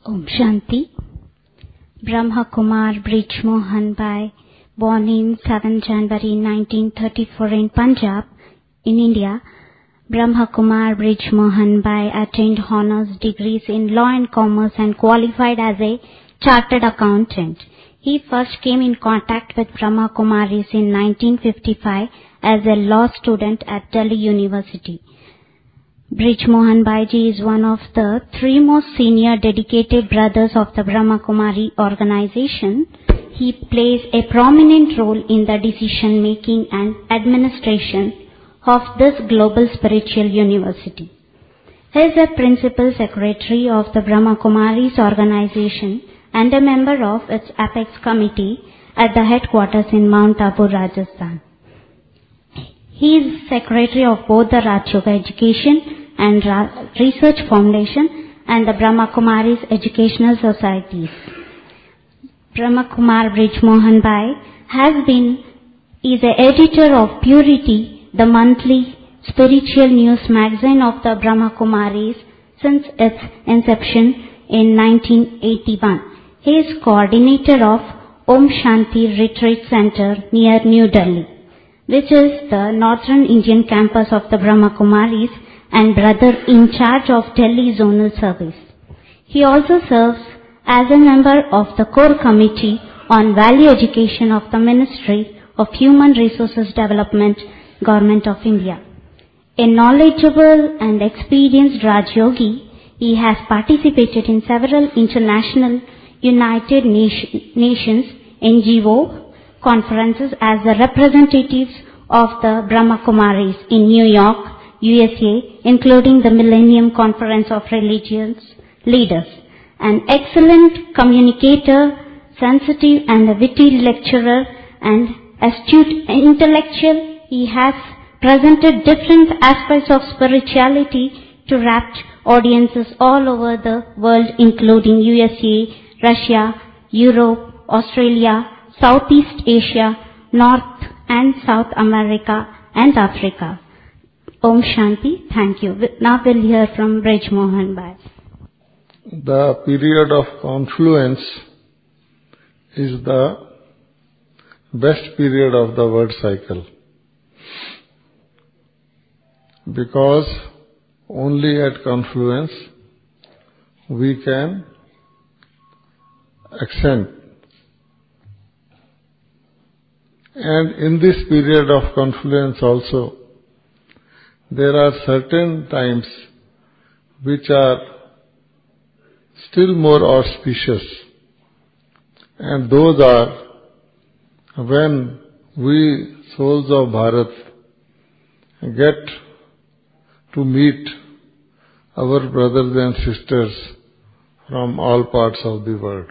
Om Shanti. Brahma Kumar Brij Mohan Bhai, born in 7 January 1934 in Punjab, in India. Brahma Kumar Brij Mohan Bhai attained honors degrees in law and commerce and qualified as a chartered accountant. He first came in contact with Brahma Kumaris in 1955 as a law student at Delhi University. Brij Mohan Bhai Ji is one of the three most senior dedicated brothers of the Brahma Kumari organization. He plays a prominent role in the decision making and administration of this global spiritual university. He is a principal secretary of the Brahma Kumaris organization and a member of its apex committee at the headquarters in Mount Abu, Rajasthan. He is secretary of both the Raj Yoga Education and Research Foundation and the Brahma Kumaris Educational Societies. Brahma Kumar Brij Mohan Bhai is the editor of Purity, the monthly spiritual news magazine of the Brahma Kumaris since its inception in 1981. He is coordinator of Om Shanti Retreat Center near New Delhi, which is the northern Indian campus of the Brahma Kumaris and brother in charge of Delhi Zonal Service. He also serves as a member of the core committee on value education of the Ministry of Human Resources Development, Government of India. A knowledgeable and experienced Raj Yogi, he has participated in several international United Nations NGO conferences as the representatives of the Brahma Kumaris in New York, USA, including the Millennium Conference of Religious Leaders. An excellent communicator, sensitive and a witty lecturer, and astute intellectual, he has presented different aspects of spirituality to rapt audiences all over the world, including USA, Russia, Europe, Australia, Southeast Asia, North and South America, and Africa. Om Shanti. Thank you. Now we'll hear from Brij Mohan Bhai. The period of confluence is the best period of the world cycle, because only at confluence we can ascend. And in this period of confluence also, there are certain times which are still more auspicious, and those are when we souls of Bharat get to meet our brothers and sisters from all parts of the world.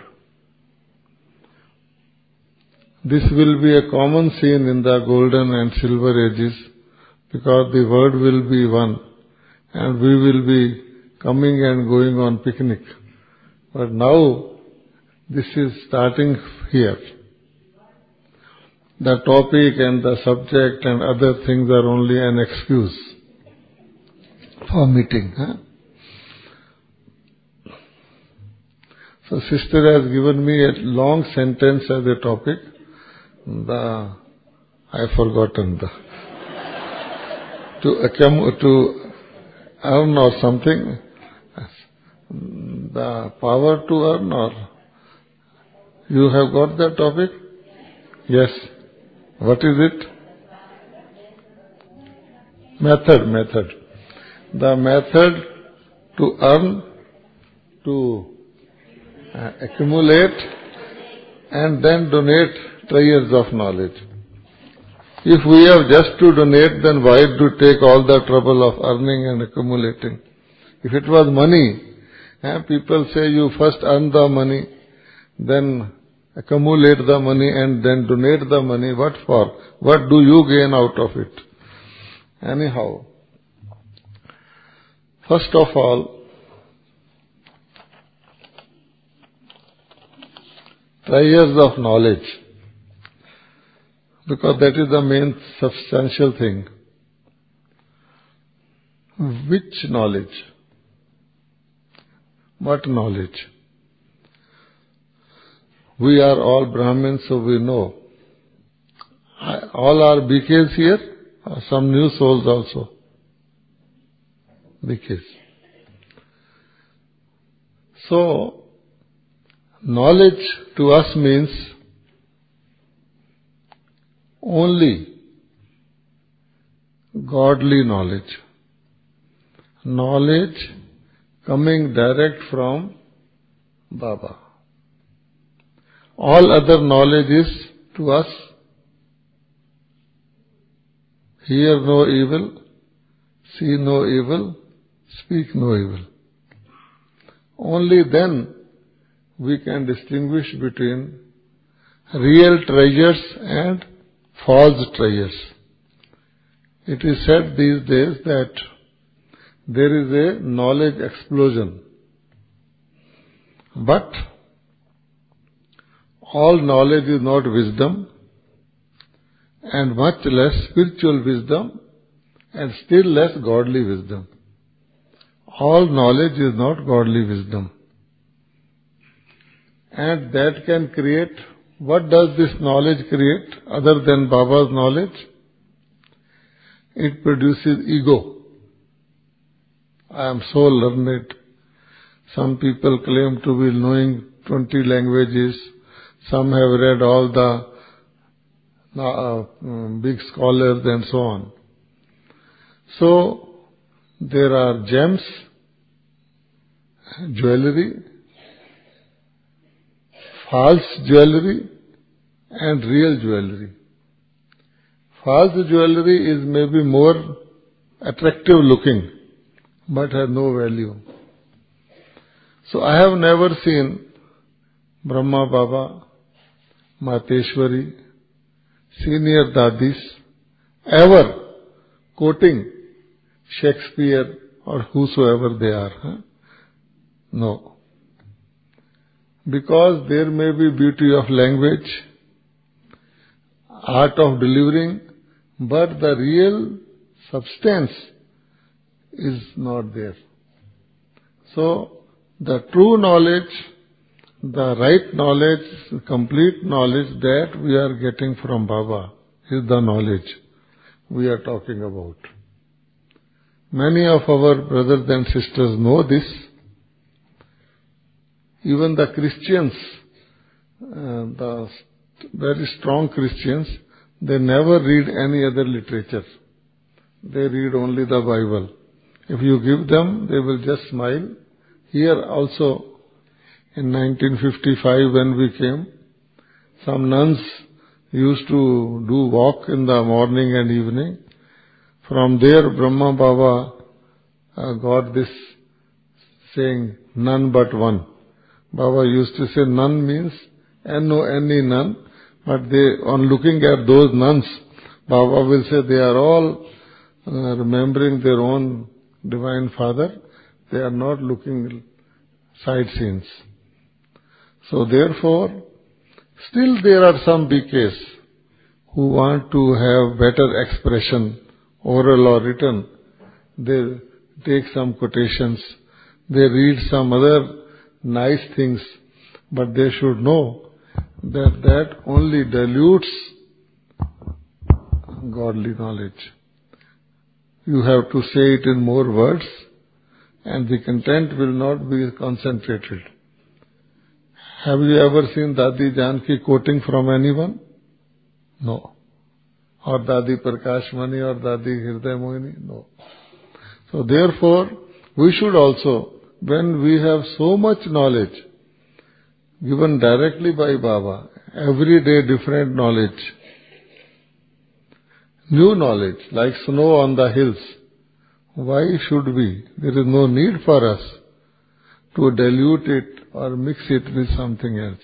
This will be a common scene in the golden and silver ages, because the world will be one and we will be coming and going on picnic. But now this is starting here. The topic and the subject and other things are only an excuse for meeting. So sister has given me a long sentence as a topic. I've forgotten to earn or something. The power to earn, or you have got that topic? Yes. What is it? Method. The method to earn, to accumulate and then donate treasures of knowledge. If we have just to donate, then why to take all the trouble of earning and accumulating? If it was money, people say you first earn the money, then accumulate the money and then donate the money. What for? What do you gain out of it? Anyhow, first of all, treasures of knowledge, because that is the main substantial thing. Which knowledge? What knowledge? We are all Brahmins, so we know. All are BKs here, some new souls also. BKs. So, knowledge to us means only godly knowledge. Knowledge coming direct from Baba. All other knowledge is to us hear no evil, see no evil, speak no evil. Only then we can distinguish between real treasures and false treasures. It is said these days that there is a knowledge explosion. But all knowledge is not wisdom, and much less spiritual wisdom, and still less godly wisdom. All knowledge is not godly wisdom. And that can create, what does this knowledge create other than Baba's knowledge? It produces ego. I am so learned. Some people claim to be knowing 20 languages. Some have read all the big scholars and so on. So, there are gems, jewelry, false jewelry and real jewelry. False jewelry is maybe more attractive looking, but has no value. So I have never seen Brahma Baba, Mateshwari, senior Dadis ever quoting Shakespeare or whosoever they are. No. Because there may be beauty of language, art of delivering, but the real substance is not there. So, the true knowledge, the right knowledge, complete knowledge that we are getting from Baba is the knowledge we are talking about. Many of our brothers and sisters know this. Even the Christians, the very strong Christians, they never read any other literature. They read only the Bible. If you give them, they will just smile. Here also, in 1955 when we came, some nuns used to do walk in the morning and evening. From there, Brahma Baba got this saying, none but one. Baba used to say none means N-O-N-E, none. But on looking at those nuns, Baba will say they are all remembering their own Divine Father. They are not looking side scenes. So therefore, still there are some BKs who want to have better expression, oral or written. They take some quotations. They read some other nice things, but they should know that that only dilutes godly knowledge. You have to say it in more words, and the content will not be concentrated. Have you ever seen Dadi Janki quoting from anyone? No. Or Dadi Prakash Mani or Dadi Hriday Mohini? No. So therefore, we should also, when we have so much knowledge given directly by Baba, every day different knowledge, new knowledge like snow on the hills, why should we? There is no need for us to dilute it or mix it with something else.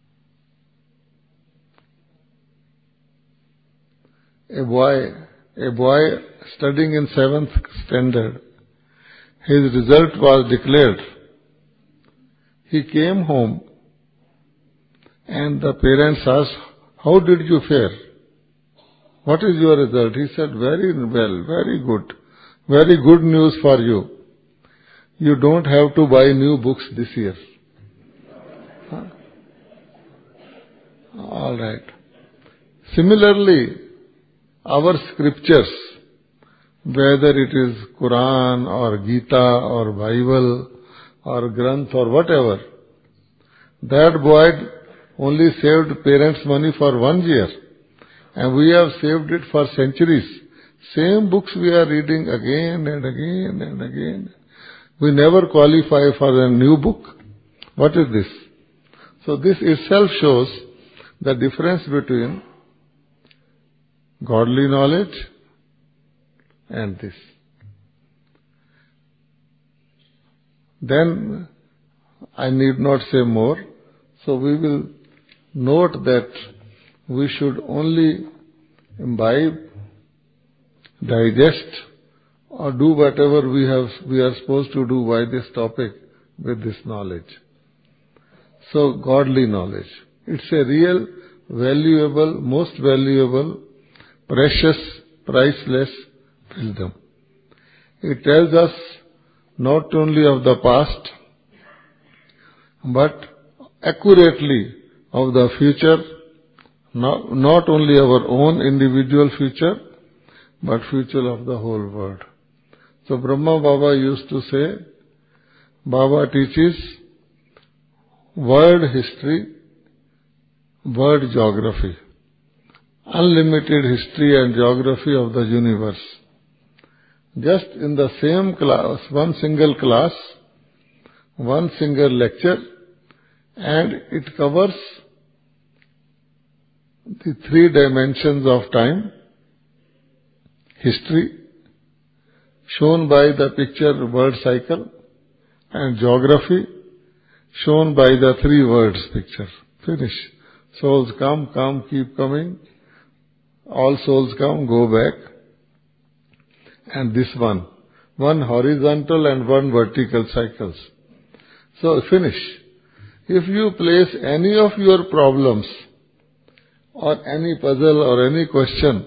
A boy studying in 7th standard, his result was declared. He came home and the parents asked, how did you fare? What is your result? He said, very well, very good. Very good news for you. You don't have to buy new books this year. All right. Similarly, our scriptures, whether it is Quran or Gita or Bible or Granth or whatever, that boy only saved parents' money for 1 year, and we have saved it for centuries. Same books we are reading again and again and again. We never qualify for a new book. What is this? So this itself shows the difference between godly knowledge and this. Then I need not say more. So we will note that we should only imbibe, digest, or do whatever we are supposed to do by this topic with this knowledge. So godly knowledge. It's a real, valuable, most valuable, precious, priceless wisdom. It tells us not only of the past, but accurately of the future, not only our own individual future, but future of the whole world. So Brahma Baba used to say, Baba teaches world history, world geography, unlimited history and geography of the universe. Just in the same class, one single class, one single lecture, and it covers the 3 dimensions of time, history, shown by the picture word cycle, and geography, shown by the 3 words picture. Finish. Souls come, keep coming. All souls come, go back. And this one horizontal and one vertical cycles. So finish. If you place any of your problems or any puzzle or any question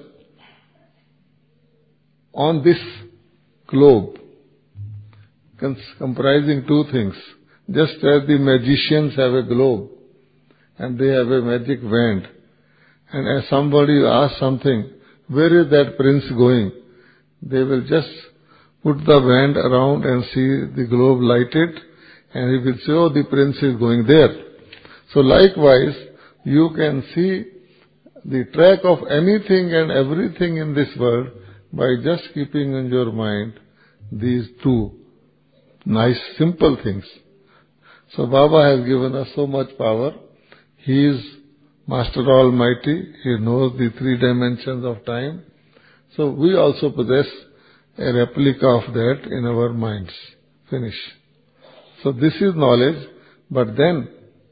on this globe, comprising 2 things, just as the magicians have a globe and they have a magic wand, and as somebody asks something, where is that prince going? They will just put the wand around and see the globe lighted, and he will say, oh, the prince is going there. So likewise, you can see the track of anything and everything in this world by just keeping in your mind these 2 nice, simple things. So Baba has given us so much power. He is Master Almighty. He knows the 3 dimensions of time. So we also possess a replica of that in our minds. Finish. So this is knowledge, but then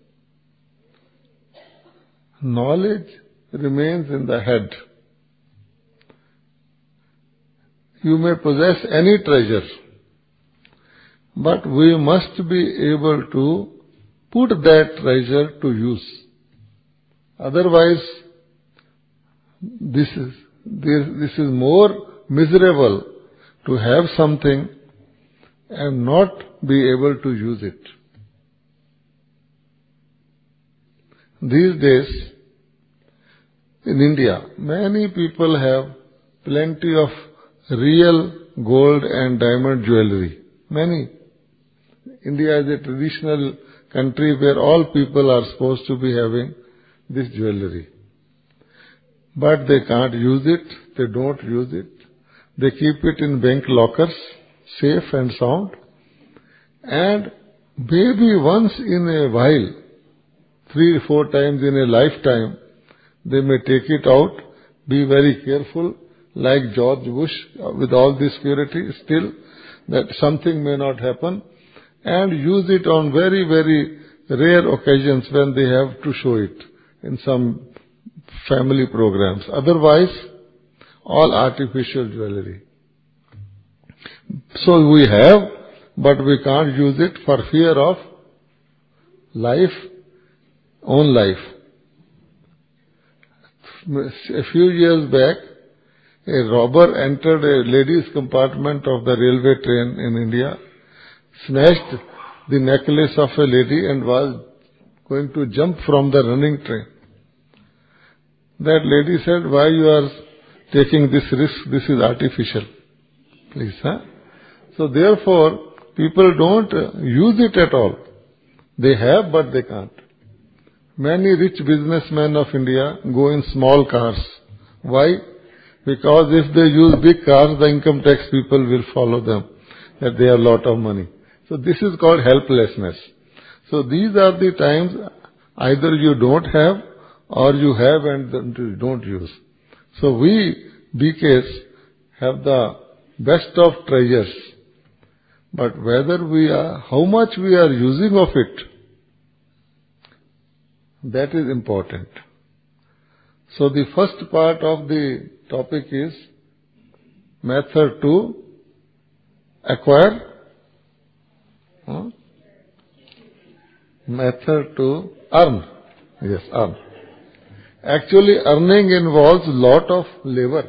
knowledge remains in the head. You may possess any treasure, but we must be able to put that treasure to use. Otherwise, this is more miserable to have something and not be able to use it. These days, in India, many people have plenty of real gold and diamond jewelry. Many. India is a traditional country where all people are supposed to be having this jewelry. But they can't use it, they don't use it. They keep it in bank lockers, safe and sound. And maybe once in a while, 3 or 4 times in a lifetime, they may take it out, be very careful, like George Bush, with all this security, still that something may not happen, and use it on very, very rare occasions when they have to show it in some family programs. Otherwise, all artificial jewelry. So we have, but we can't use it for fear of own life. A few years back, a robber entered a ladies' compartment of the railway train in India, snatched the necklace of a lady and was going to jump from the running train. That lady said, why you are taking this risk? This is artificial. Please, huh? So therefore, people don't use it at all. They have, but they can't. Many rich businessmen of India go in small cars. Why? Because if they use big cars, the income tax people will follow them, that they have a lot of money. So this is called helplessness. So these are the times either you don't have or you have and you don't use. So we, BKs, have the best of treasures. But whether how much we are using of it, that is important. So the first part of the topic is method to acquire, method to earn. Yes, earn. Actually, earning involves lot of labor.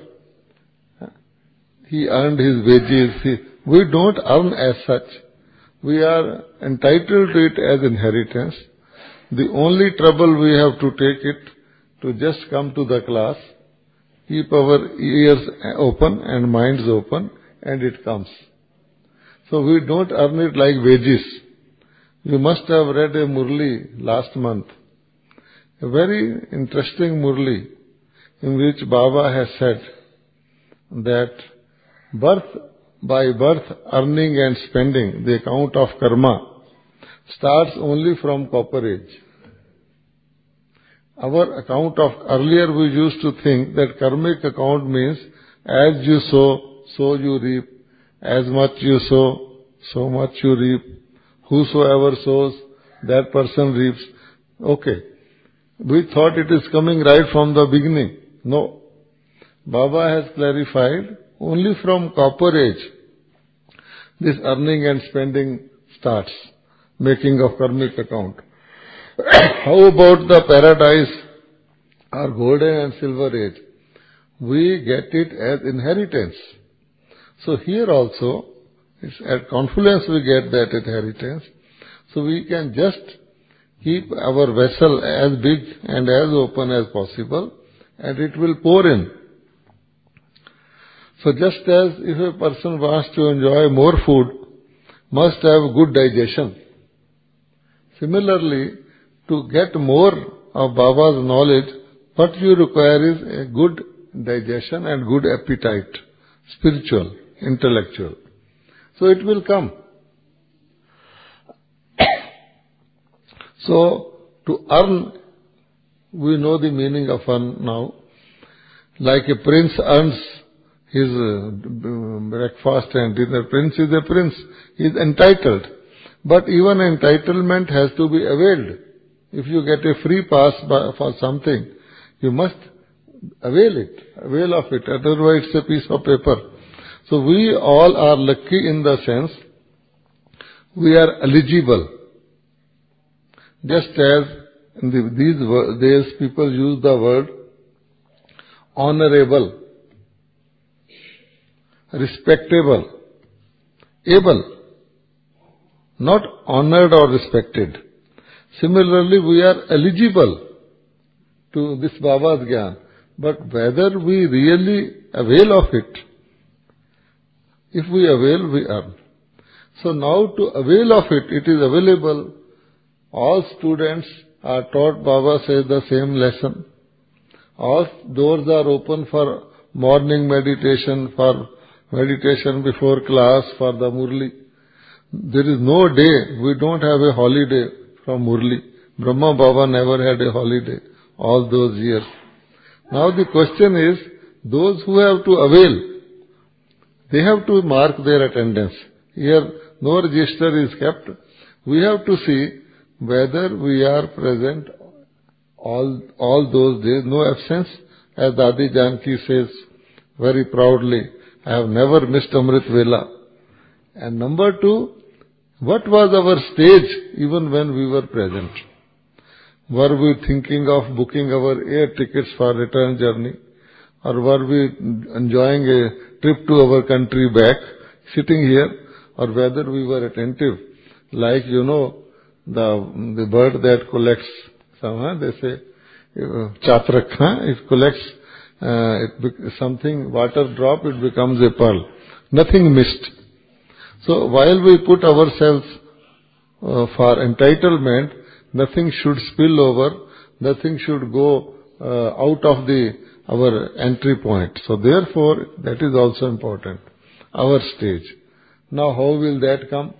He earned his wages. We don't earn as such. We are entitled to it as inheritance. The only trouble we have to take it to just come to the class, keep our ears open and minds open, and it comes. So we don't earn it like wages. You must have read a Murli last month, a very interesting Murli, in which Baba has said that by birth, earning and spending, the account of karma, starts only from copper age. Our account of, earlier we used to think that karmic account means as you sow, so you reap. As much you sow, so much you reap. Whosoever sows, that person reaps. Okay. We thought it is coming right from the beginning. No. Baba has clarified, only from copper age, this earning and spending starts, making of karmic account. How about the paradise or golden and silver age? We get it as inheritance. So here also, it's at confluence we get that inheritance. So we can just keep our vessel as big and as open as possible, and it will pour in. So just as if a person wants to enjoy more food, must have good digestion. Similarly, to get more of Baba's knowledge, what you require is a good digestion and good appetite, spiritual, intellectual. So it will come. So to earn, we know the meaning of earn now. Like a prince earns his breakfast and dinner. Prince is a prince. He is entitled. But even entitlement has to be availed. If you get a free pass for something, you must avail of it. Otherwise it's a piece of paper. So we all are lucky in the sense we are eligible. Just as in these days people use the word honorable, respectable, able, not honored or respected. Similarly, we are eligible to this Baba's Gyan, but whether we really avail of it, if we avail, we earn. So now to avail of it, it is available. All students are taught, Baba says, the same lesson. All doors are open for morning meditation, for meditation before class, for the Murli. There is no day, we don't have a holiday from Murli. Brahma Baba never had a holiday all those years. Now the question is, those who have to avail, they have to mark their attendance. Here no register is kept. We have to see whether we are present all those days, no absence. As Dadi Janki says very proudly, I have never missed Amrit Vela. And number two, what was our stage even when we were present? Were we thinking of booking our air tickets for return journey? Or were we enjoying a trip to our country back, sitting here? Or whether we were attentive, like the bird that collects some, they say, chatrak, it collects something, water drop, it becomes a pearl. Nothing missed. So while we put ourselves for entitlement, nothing should spill over, nothing should go out of our entry point. So therefore, that is also important, our stage. Now how will that come?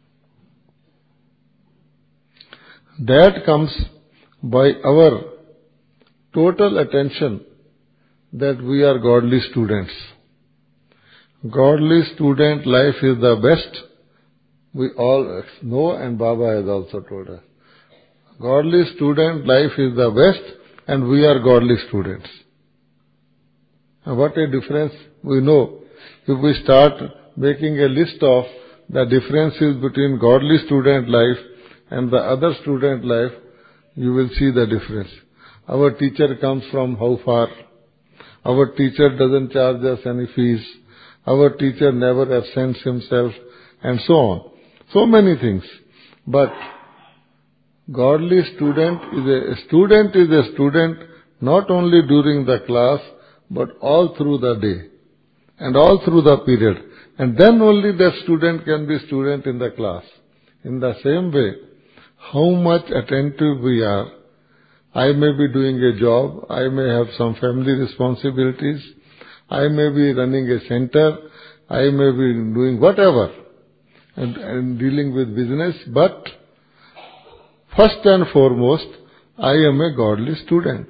That comes by our total attention that we are godly students. Godly student life is the best. We all know, and Baba has also told us. Godly student life is the best, and we are godly students. And what a difference we know. If we start making a list of the differences between godly student life and the other student life, you will see the difference. Our teacher comes from how far? Our teacher doesn't charge us any fees. Our teacher never absents himself, and so on. So many things. But godly student is a student not only during the class, but all through the day and all through the period. And then only that student can be student in the class. In the same way, how much attentive we are. I may be doing a job, I may have some family responsibilities, I may be running a center, I may be doing whatever, and dealing with business, but first and foremost, I am a godly student.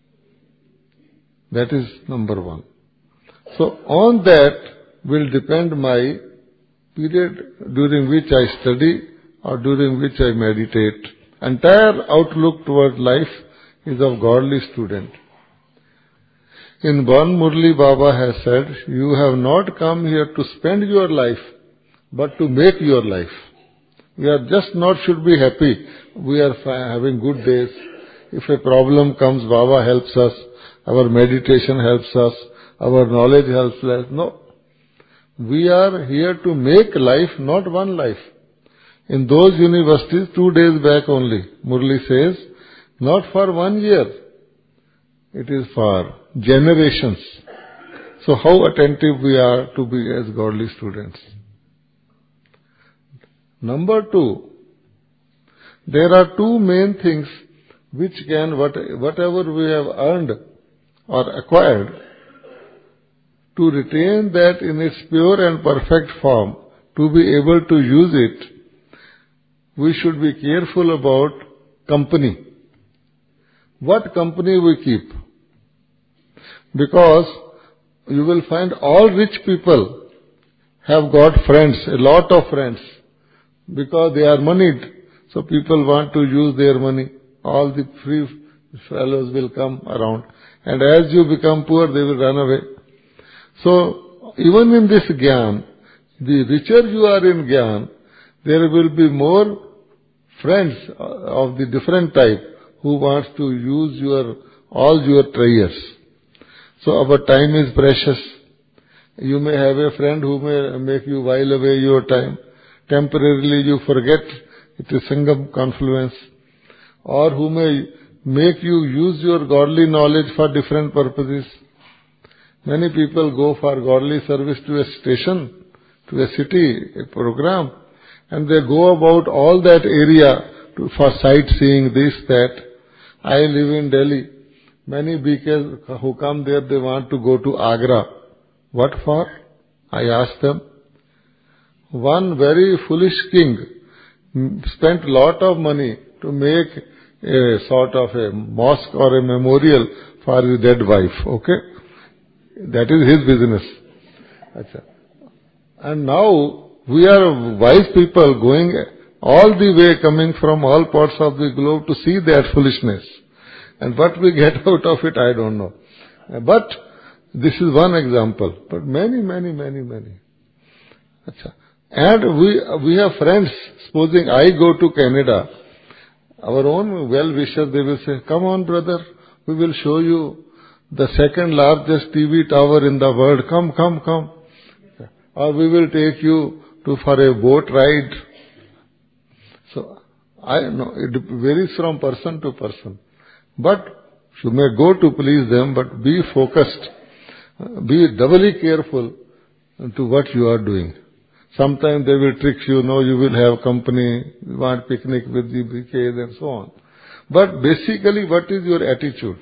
That is number one. So on that will depend my period during which I study or during which I meditate. Entire outlook toward life is of godly student. In one Murli, Baba has said, you have not come here to spend your life, but to make your life. We are just not should be happy. We are having good days. If a problem comes, Baba helps us. Our meditation helps us. Our knowledge helps us. No. We are here to make life, not one life. In those universities, 2 days back only, Murli says, not for 1 year. It is for generations. So how attentive we are to be as godly students. Number 2, there are 2 main things which can, whatever we have earned or acquired, to retain that in its pure and perfect form, to be able to use it, we should be careful about company. What company we keep? Because you will find all rich people have got friends, a lot of friends, because they are moneyed. So people want to use their money. All the free fellows will come around. And as you become poor, they will run away. So even in this Gyan, the richer you are in Gyan, there will be more friends of the different type who wants to use all your treasures. So our time is precious. You may have a friend who may make you while away your time. Temporarily you forget it is Sangam confluence. Or who may make you use your godly knowledge for different purposes. Many people go for godly service to a station, to a city, a program, and they go about all that area for sightseeing, this, that. I live in Delhi. Many BKs who come there, they want to go to Agra. What for? I ask them. One very foolish king spent lot of money to make a sort of a mosque or a memorial for his dead wife. Okay? That is his business. Achha. And now we are wise people going all the way, coming from all parts of the globe to see that foolishness. And what we get out of it, I don't know. But this is one example. But many. Achha. And we have friends. Supposing I go to Canada, our own well-wishers, they will say, come on brother, we will show you the second largest TV tower in the world. Come. Or we will take you for a boat ride. So, I know, it varies from person to person. But You may go to please them, but be focused. Be doubly careful to what you are doing. Sometimes they will trick you, no, you will have company, you want picnic with the bouquets and so on. But basically, what is your attitude?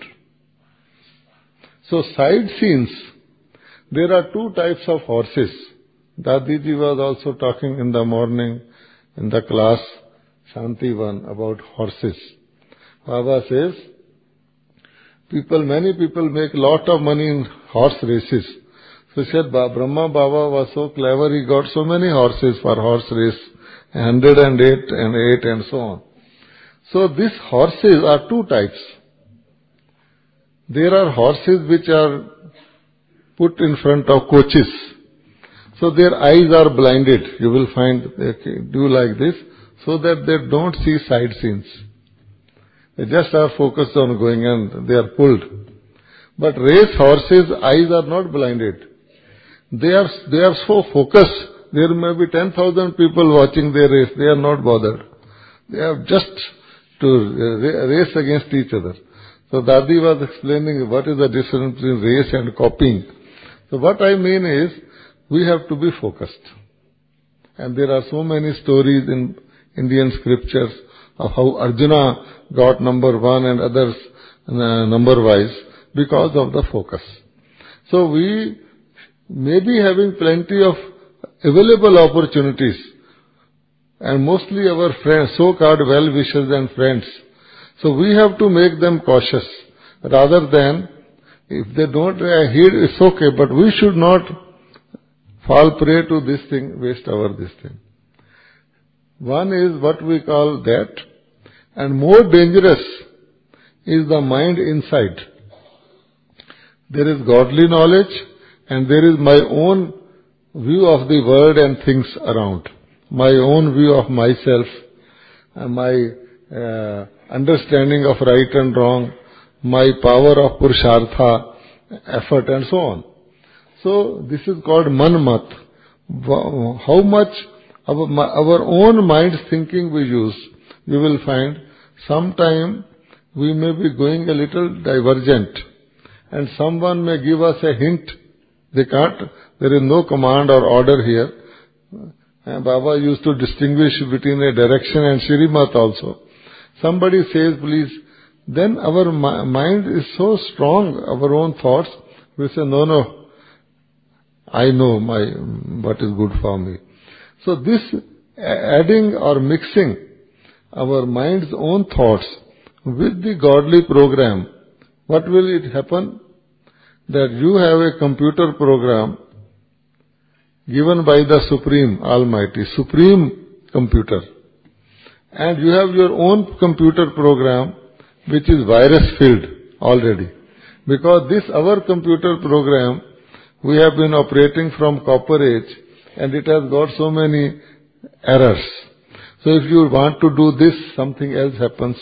So side scenes, there are two types of horses. Dadiji was also talking in the morning in the class, Shantivan, about horses. Baba says, many people make lot of money in horse races. So he said, Brahma Baba was so clever, he got so many horses for horse race, 108 and 8 and so on. So these horses are two types. There are horses which are put in front of coaches. So their eyes are blinded. You will find they do like this so that they don't see side scenes. They just are focused on going and they are pulled. But race horses' eyes are not blinded. They are so focused. There may be 10,000 people watching their race. They are not bothered. They have just to race against each other. So Dadi was explaining what is the difference between race and copying. So what I mean is, we have to be focused. And there are so many stories in Indian scriptures of how Arjuna got number 1 and others number wise because of the focus. So we may be having plenty of available opportunities, and mostly our friends, so-called well-wishers and friends. So we have to make them cautious, rather than, if they don't heed, it's okay, but we should not fall prey to this thing, waste this thing. One is what we call that, and more dangerous is the mind inside. There is godly knowledge, and there is my own view of the world and things around, my own view of myself, and my understanding of right and wrong, my power of purushartha, effort and so on. So this is called manmat. How much our own mind's thinking we use, you will find sometime we may be going a little divergent, and someone may give us a hint. They can't, there is no command or order here. And Baba used to distinguish between a direction and Shrimat also. Somebody says, please, then our mind is so strong, our own thoughts, we say, no, I know what is good for me. So this adding or mixing our mind's own thoughts with the godly program, what will it happen? That you have a computer program given by the Supreme Almighty, Supreme Computer. And you have your own computer program which is virus-filled already. Because this, our computer program, we have been operating from Copper Age, and it has got so many errors. So if you want to do this, something else happens.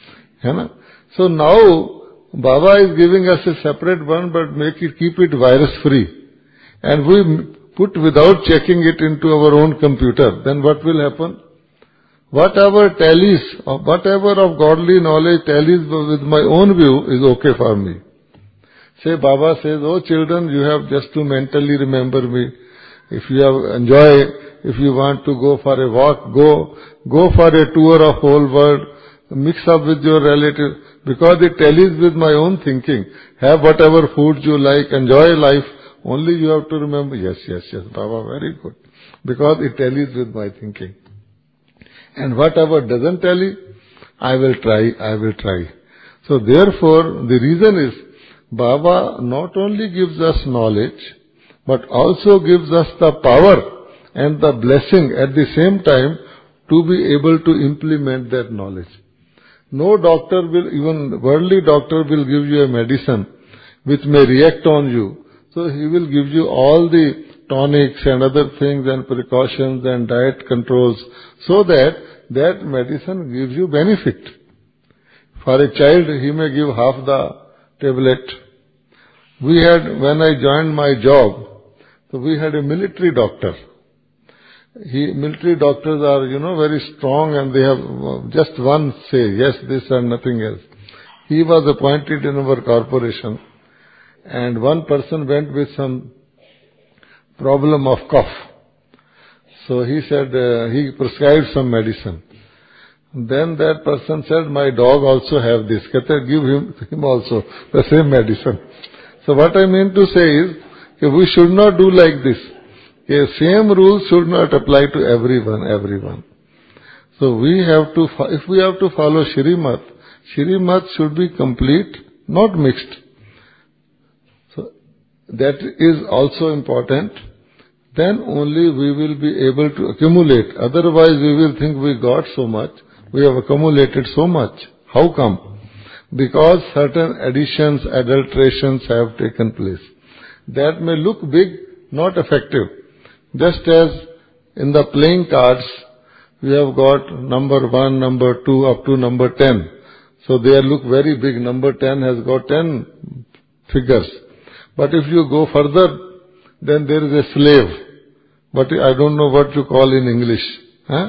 So now, Baba is giving us a separate one, but keep it virus-free. And we put without checking it into our own computer. Then what will happen? Whatever tallies, whatever of godly knowledge tallies with my own view is okay for me. Say, Baba says, oh children, you have just to mentally remember me. If you have enjoy, if you want to go for a walk, go for a tour of whole world, mix up with your relatives, because it tallies with my own thinking. Have whatever foods you like, enjoy life. Only you have to remember, yes, Baba, very good. Because it tallies with my thinking. And whatever doesn't tally, I will try. So therefore, the reason is, Baba not only gives us knowledge, but also gives us the power and the blessing at the same time to be able to implement that knowledge. No doctor will, even worldly doctor will give you a medicine which may react on you. So he will give you all the tonics and other things and precautions and diet controls so that medicine gives you benefit. For a child, he may give half the tablet. When I joined my job, so we had a military doctor. Military doctors are, very strong, and they have just one say, yes, this and nothing else. He was appointed in our corporation, and one person went with some problem of cough. So he said, he prescribed some medicine. Then that person said, my dog also have this. Give him also the same medicine. So what I mean to say is, we should not do like this. Same rules should not apply to everyone. So if we have to follow Shrimat should be complete, not mixed. So that is also important. Then only we will be able to accumulate. Otherwise we will think we got so much, we have accumulated so much. How come? Because certain additions, adulterations have taken place. That may look big, not effective. Just as in the playing cards, we have got number 1, number 2, up to number 10. So they look very big. Number 10 has got 10 figures. But if you go further, then there is a slave. But I don't know what you call in English. Huh?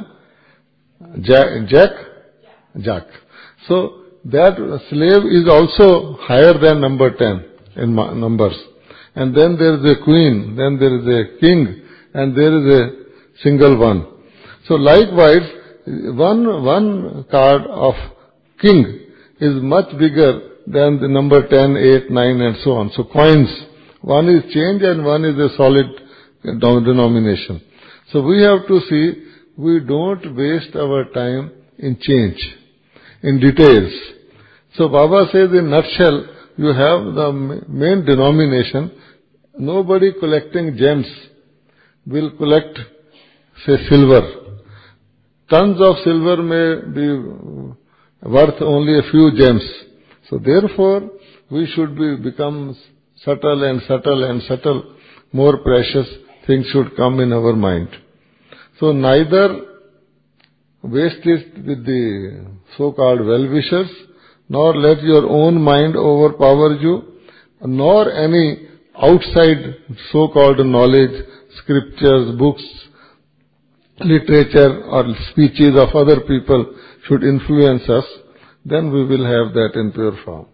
Jack. So that slave is also higher than number 10 in numbers. And then there is a queen, then there is a king, and there is a single one. So likewise, one card of king is much bigger than the number 10, 8, 9 and so on. So coins, one is change and one is a solid denomination. So we have to see, we don't waste our time in change, in details. So Baba says in nutshell, you have the main denomination. Nobody collecting gems will collect, say, silver. Tons of silver may be worth only a few gems. So therefore, we should become subtle. More precious things should come in our mind. So neither waste it with the so-called well-wishers, nor let your own mind overpower you, nor any outside so-called knowledge, scriptures, books, literature or speeches of other people should influence us. Then we will have that in pure form.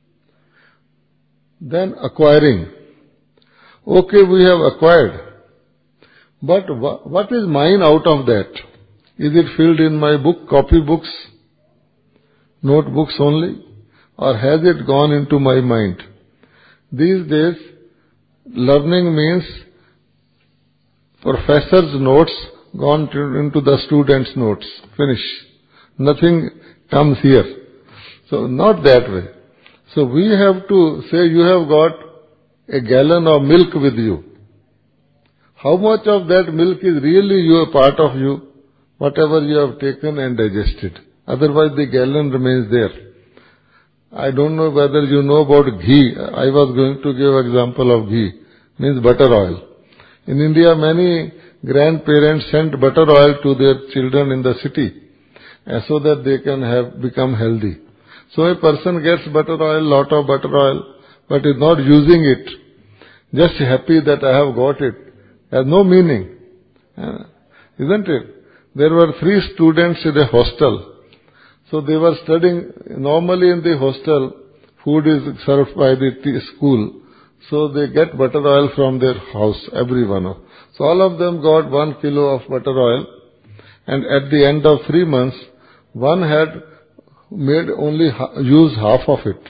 Then acquiring. Okay, we have acquired. But what is mine out of that? Is it filled in my book, copy books, notebooks only? Or has it gone into my mind? These days, learning means professor's notes gone into the student's notes. Finish. Nothing comes here. So not that way. So we have to say you have got a gallon of milk with you. How much of that milk is really a part of you? Whatever you have taken and digested. Otherwise the gallon remains there. I don't know whether you know about ghee. I was going to give example of ghee. Means butter oil. In India, many grandparents sent butter oil to their children in the city so that they can become healthy. So a person gets butter oil, lot of butter oil, but is not using it. Just happy that I have got it. Has no meaning. Isn't it? There were 3 students in a hostel. So they were studying. Normally in the hostel, food is served by the school. So they get butter oil from their house, every one of. So all of them got 1 kilo of butter oil. And at the end of 3 months, one had made only use half of it.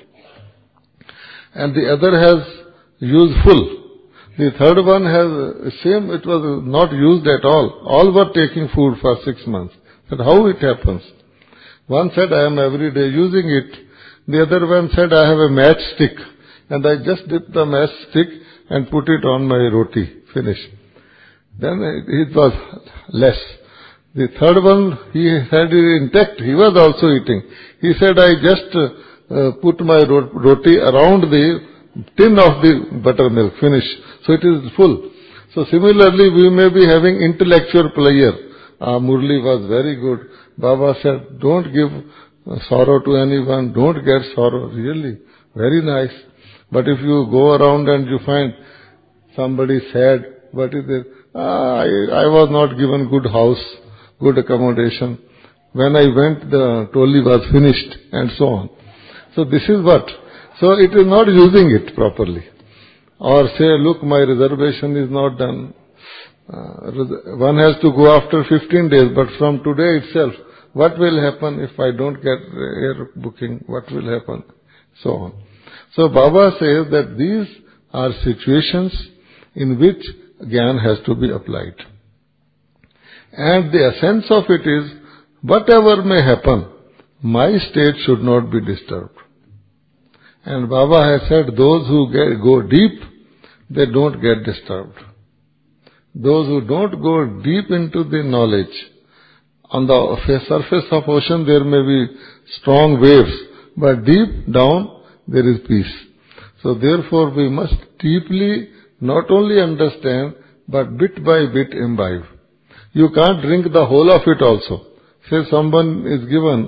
And the other has used full. The third one has same, it was not used at all. All were taking food for 6 months. Said, how it happens? One said, I am every day using it. The other one said, I have a matchstick. And I just dip the matchstick and put it on my roti. Finish. Then it was less. The third one, he had it intact. He was also eating. He said, I just put my roti around the tin of the buttermilk. Finish. So it is full. So similarly, we may be having intellectual pleasure. Murli was very good. Baba said, don't give sorrow to anyone. Don't get sorrow. Really. Very nice. But if you go around and you find somebody sad, what is it? I was not given good house, good accommodation. When I went, the toli was finished, and so on. So this is what. So it is not using it properly. Or say, look, my reservation is not done. One has to go after 15 days, but from today itself, what will happen if I don't get air booking? What will happen? So on. So Baba says that these are situations in which Gyan has to be applied. And the essence of it is, whatever may happen, my state should not be disturbed. And Baba has said, those who go deep, they don't get disturbed. Those who don't go deep into the knowledge, on the surface of ocean there may be strong waves, but deep down there is peace. So therefore we must deeply not only understand, but bit by bit imbibe. You can't drink the whole of it also. Say someone is given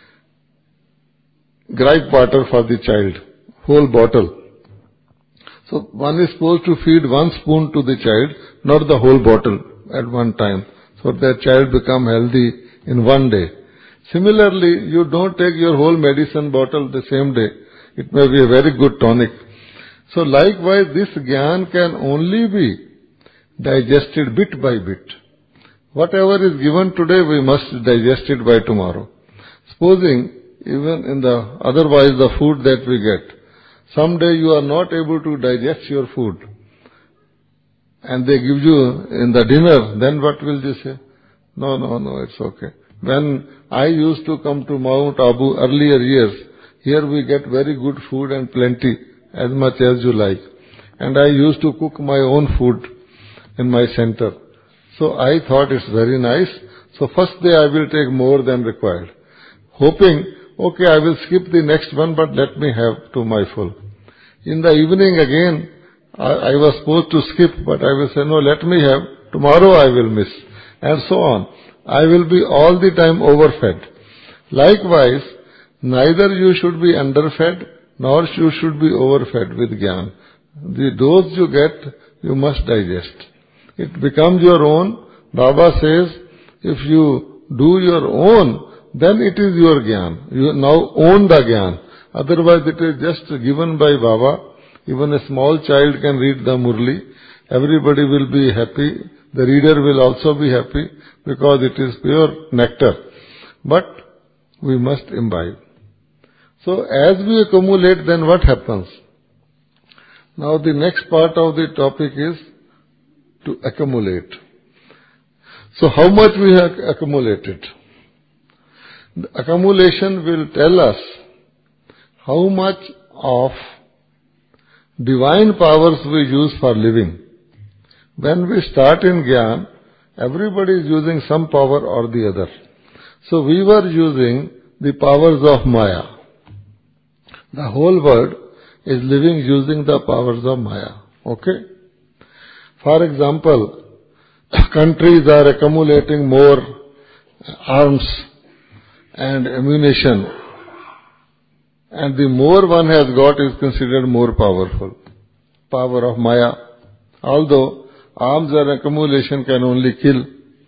gripe water for the child, whole bottle. So one is supposed to feed 1 spoon to the child, not the whole bottle at one time, so that child become healthy in one day. Similarly, you don't take your whole medicine bottle the same day. It may be a very good tonic. So likewise, this Gyan can only be digested bit by bit. Whatever is given today, we must digest it by tomorrow. Supposing, even in otherwise the food that we get, someday you are not able to digest your food, and they give you in the dinner, then what will you say? No, it's okay. When I used to come to Mount Abu earlier years, here we get very good food and plenty, as much as you like. And I used to cook my own food in my center. So I thought it's very nice. So first day I will take more than required, hoping, okay, I will skip the next one, but let me have to my full. In the evening again, I was supposed to skip, but I will say, no, let me have, tomorrow I will miss, and so on. I will be all the time overfed. Likewise, neither you should be underfed, nor you should be overfed with Gyan. The dose you get, you must digest. It becomes your own. Baba says, if you do your own, then it is your Gyan. You now own the Gyan. Otherwise it is just given by Baba. Even a small child can read the Murli. Everybody will be happy. The reader will also be happy because it is pure nectar. But we must imbibe. So as we accumulate, then what happens? Now the next part of the topic is to accumulate. So how much we have accumulated? The accumulation will tell us how much of divine powers we use for living. When we start in Gyan, everybody is using some power or the other. So we were using the powers of Maya. The whole world is living using the powers of Maya. Okay? For example, countries are accumulating more arms and ammunition, and the more one has got is considered more powerful. Power of Maya. Although arms and accumulation can only kill.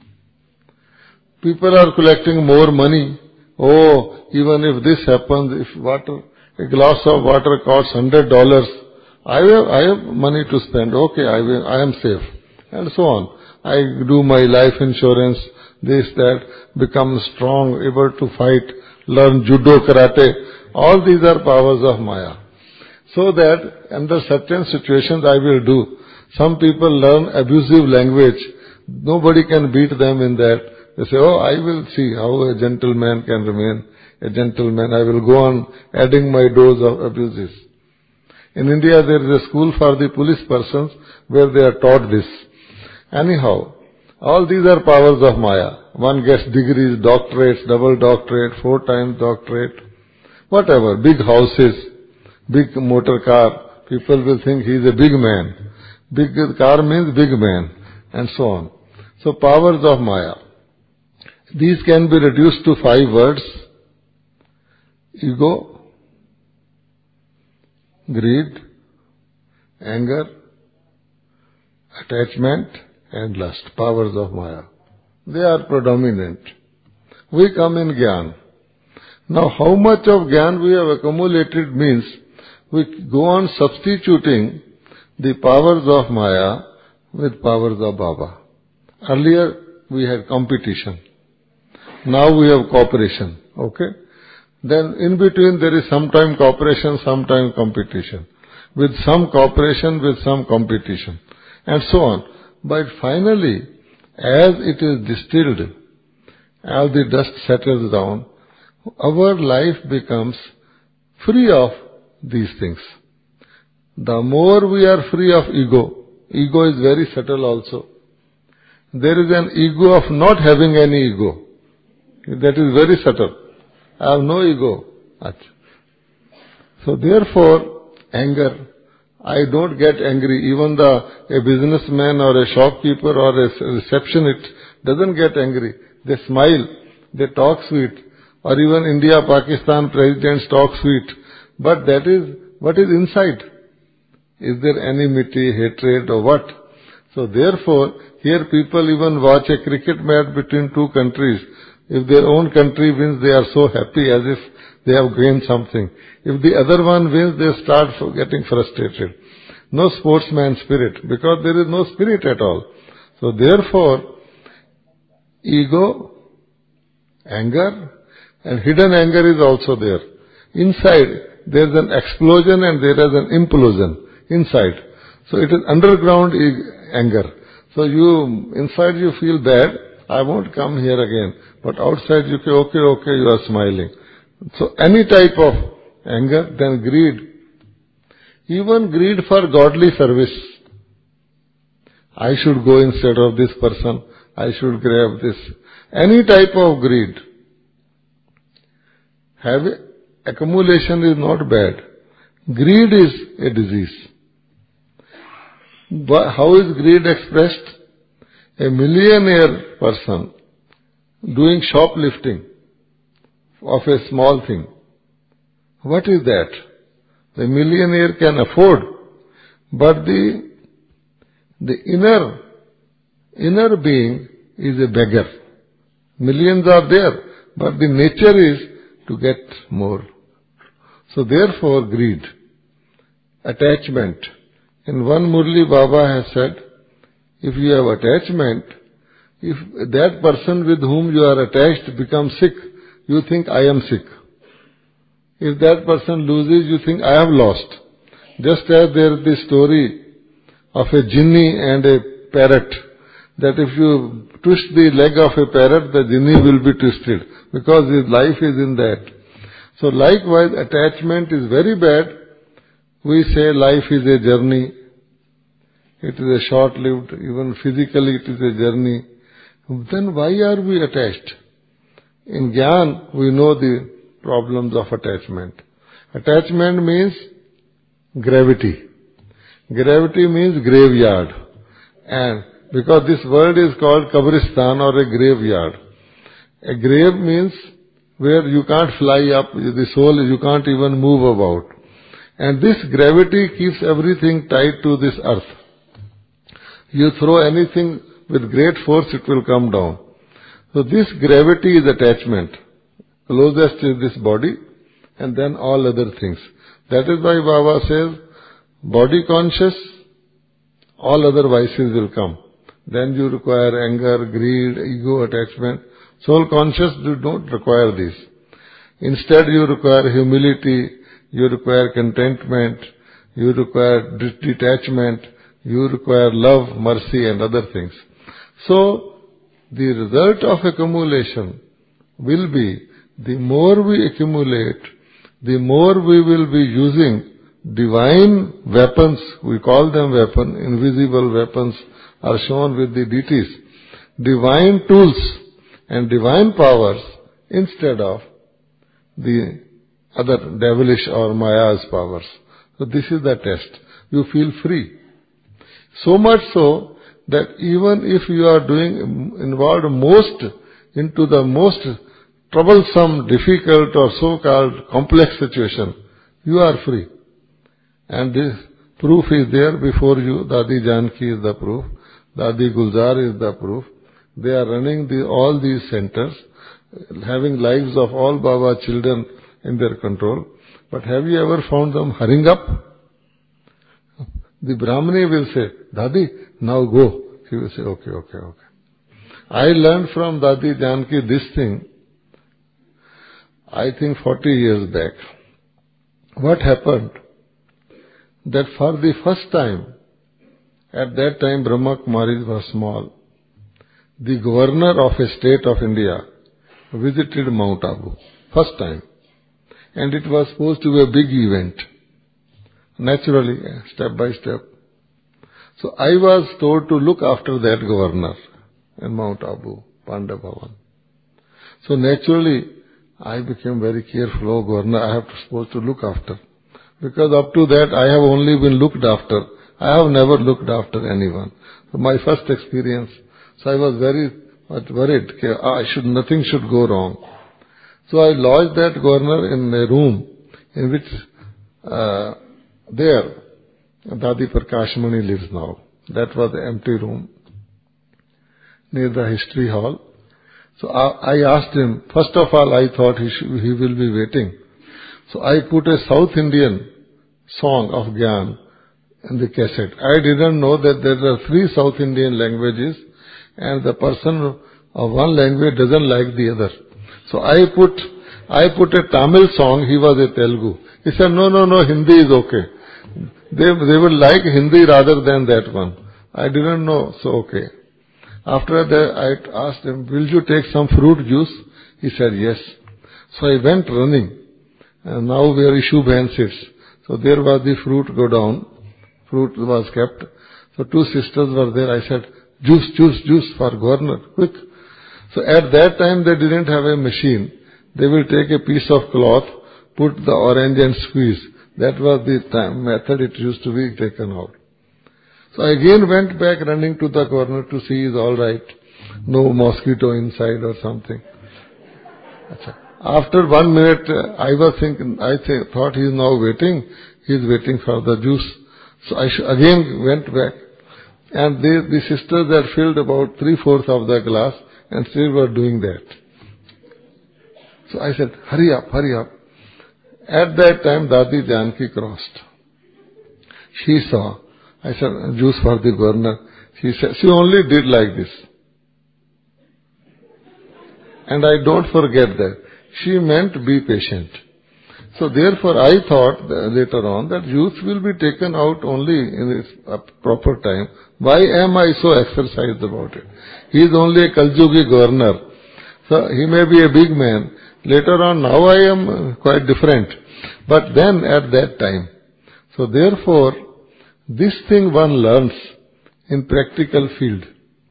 People are collecting more money. Oh, even if this happens, if a glass of water costs $100, I have money to spend. Okay, I am safe. And so on. I do my life insurance, this, that, become strong, able to fight, learn judo, karate. All these are powers of Maya. So that under certain situations I will do. Some people learn abusive language. Nobody can beat them in that. They say, oh, I will see how a gentleman can remain a gentleman. I will go on adding my dose of abuses. In India there is a school for the police persons where they are taught this. Anyhow, all these are powers of Maya. One gets degrees, doctorates, double doctorate, 4 times doctorate, whatever, big houses, big motor car. People will think he is a big man. Big car means big man, and so on. So powers of Maya. These can be reduced to 5 words. Ego, greed, anger, attachment, and lust. Powers of Maya. They are predominant. We come in Gyan. Now how much of Gyan we have accumulated means we go on substituting the powers of Maya with powers of Baba. Earlier we had competition. Now we have cooperation. Okay? Then in between there is sometime cooperation, sometime competition. With some cooperation, with some competition. And so on. But finally, as it is distilled, as the dust settles down, our life becomes free of these things. The more we are free of ego is very subtle also. There is an ego of not having any ego. That is very subtle. I have no ego. So therefore, anger, I don't get angry. Even a businessman or a shopkeeper or a receptionist doesn't get angry. They smile, they talk sweet. Or even India, Pakistan presidents talk sweet. But that is what is inside. Is there enmity, hatred or what? So therefore, here people even watch a cricket match between two countries. If their own country wins, they are so happy as if they have gained something. If the other one wins, they start getting frustrated. No sportsman spirit, because there is no spirit at all. So therefore, ego, anger, and hidden anger is also there. Inside, there is an explosion and there is an implosion inside. So it is underground anger. So inside you feel bad, I won't come here again. But outside you say, okay, you are smiling. So any type of anger, then greed. Even greed for godly service. I should go instead of this person. I should grab this. Any type of greed. Accumulation is not bad. Greed is a disease. How is greed expressed? A millionaire person doing shoplifting of a small thing. What is that? The millionaire can afford, but the inner being is a beggar. Millions are there, but the nature is to get more. So therefore greed, attachment. In one Murli Baba has said, if you have attachment, if that person with whom you are attached becomes sick, you think I am sick. If that person loses, you think I have lost. Just as there is the story of a genie and a parrot, that if you twist the leg of a parrot, the genie will be twisted, because his life is in that. So likewise, attachment is very bad. We say life is a journey. It is a short-lived, even physically it is a journey. Then why are we attached? In Gyan, we know the problems of attachment. Attachment means gravity. Gravity means graveyard. And because this world is called Kabristan or a graveyard. A grave means where you can't fly up, the soul, you can't even move about. And this gravity keeps everything tied to this earth. You throw anything with great force, it will come down. So this gravity is attachment. Closest is this body and then all other things. That is why Baba says, body conscious, all other vices will come. Then you require anger, greed, ego, attachment. Soul conscious do not require this. Instead you require humility, you require contentment, you require detachment, you require love, mercy and other things. So, the result of accumulation will be, the more we accumulate, the more we will be using divine weapons, we call them weapon, invisible weapons are shown with the deities, divine tools and divine powers instead of the other devilish or Maya's powers. So this is the test. You feel free. So much so that even if you are involved into the most troublesome, difficult or so-called complex situation, you are free. And this proof is there before you. Dadi Janki is the proof. Dadi Gulzar is the proof. They are running all these centers. having lives of all Baba children in their control. But have you ever found them hurrying up? The Brahmani will say, Dadi, now go. He will say, okay. I learned from Dadi Janki this thing, I think 40 years back. What happened? That for the first time, at that time Brahma Kumaris was small, the governor of a state of India visited Mount Abu. First time. And it was supposed to be a big event. Naturally, step by step. So I was told to look after that governor in Mount Abu, Pandya Bhavan. So naturally, I became very careful. Oh, governor, I have supposed to look after. Because up to that, I have only been looked after. I have never looked after anyone. So my first experience. So I was very much worried. Nothing should go wrong. So I lodged that governor in a room in which there Dadi Prakashmani lives now. That was the empty room near the history hall. So I asked him, first of all I thought he will be waiting. So I put a South Indian song of Gyan in the cassette. I didn't know that there are 3 South Indian languages and the person of one language doesn't like the other. So I put a Tamil song, he was a Telugu. He said, no, Hindi is okay. They would like Hindi rather than that one. I didn't know, so okay. After that, I asked him, will you take some fruit juice? He said, yes. So I went running. And now where Ishu Bhain sits. So there was the fruit go down. Fruit was kept. So 2 sisters were there. I said, juice for governor, quick. So at that time they didn't have a machine. They will take a piece of cloth, put the orange and squeeze. That was the method it used to be taken out. So I again went back running to the corner to see is all right. No mosquito inside or something. After 1 minute, I thought he is now waiting. He is waiting for the juice. So I again went back. And the sisters had filled about 3/4 of the glass and still were doing that. So I said, hurry up. At that time, Dadi Janki crossed. She saw. I said, juice for the governor. She said, she only did like this. And I don't forget that. She meant be patient. So therefore I thought later on that juice will be taken out only in its proper time. Why am I so exercised about it? He is only a Kaljugi governor. So he may be a big man. Later on, now I am quite different. But then at that time. So therefore, this thing one learns in practical field.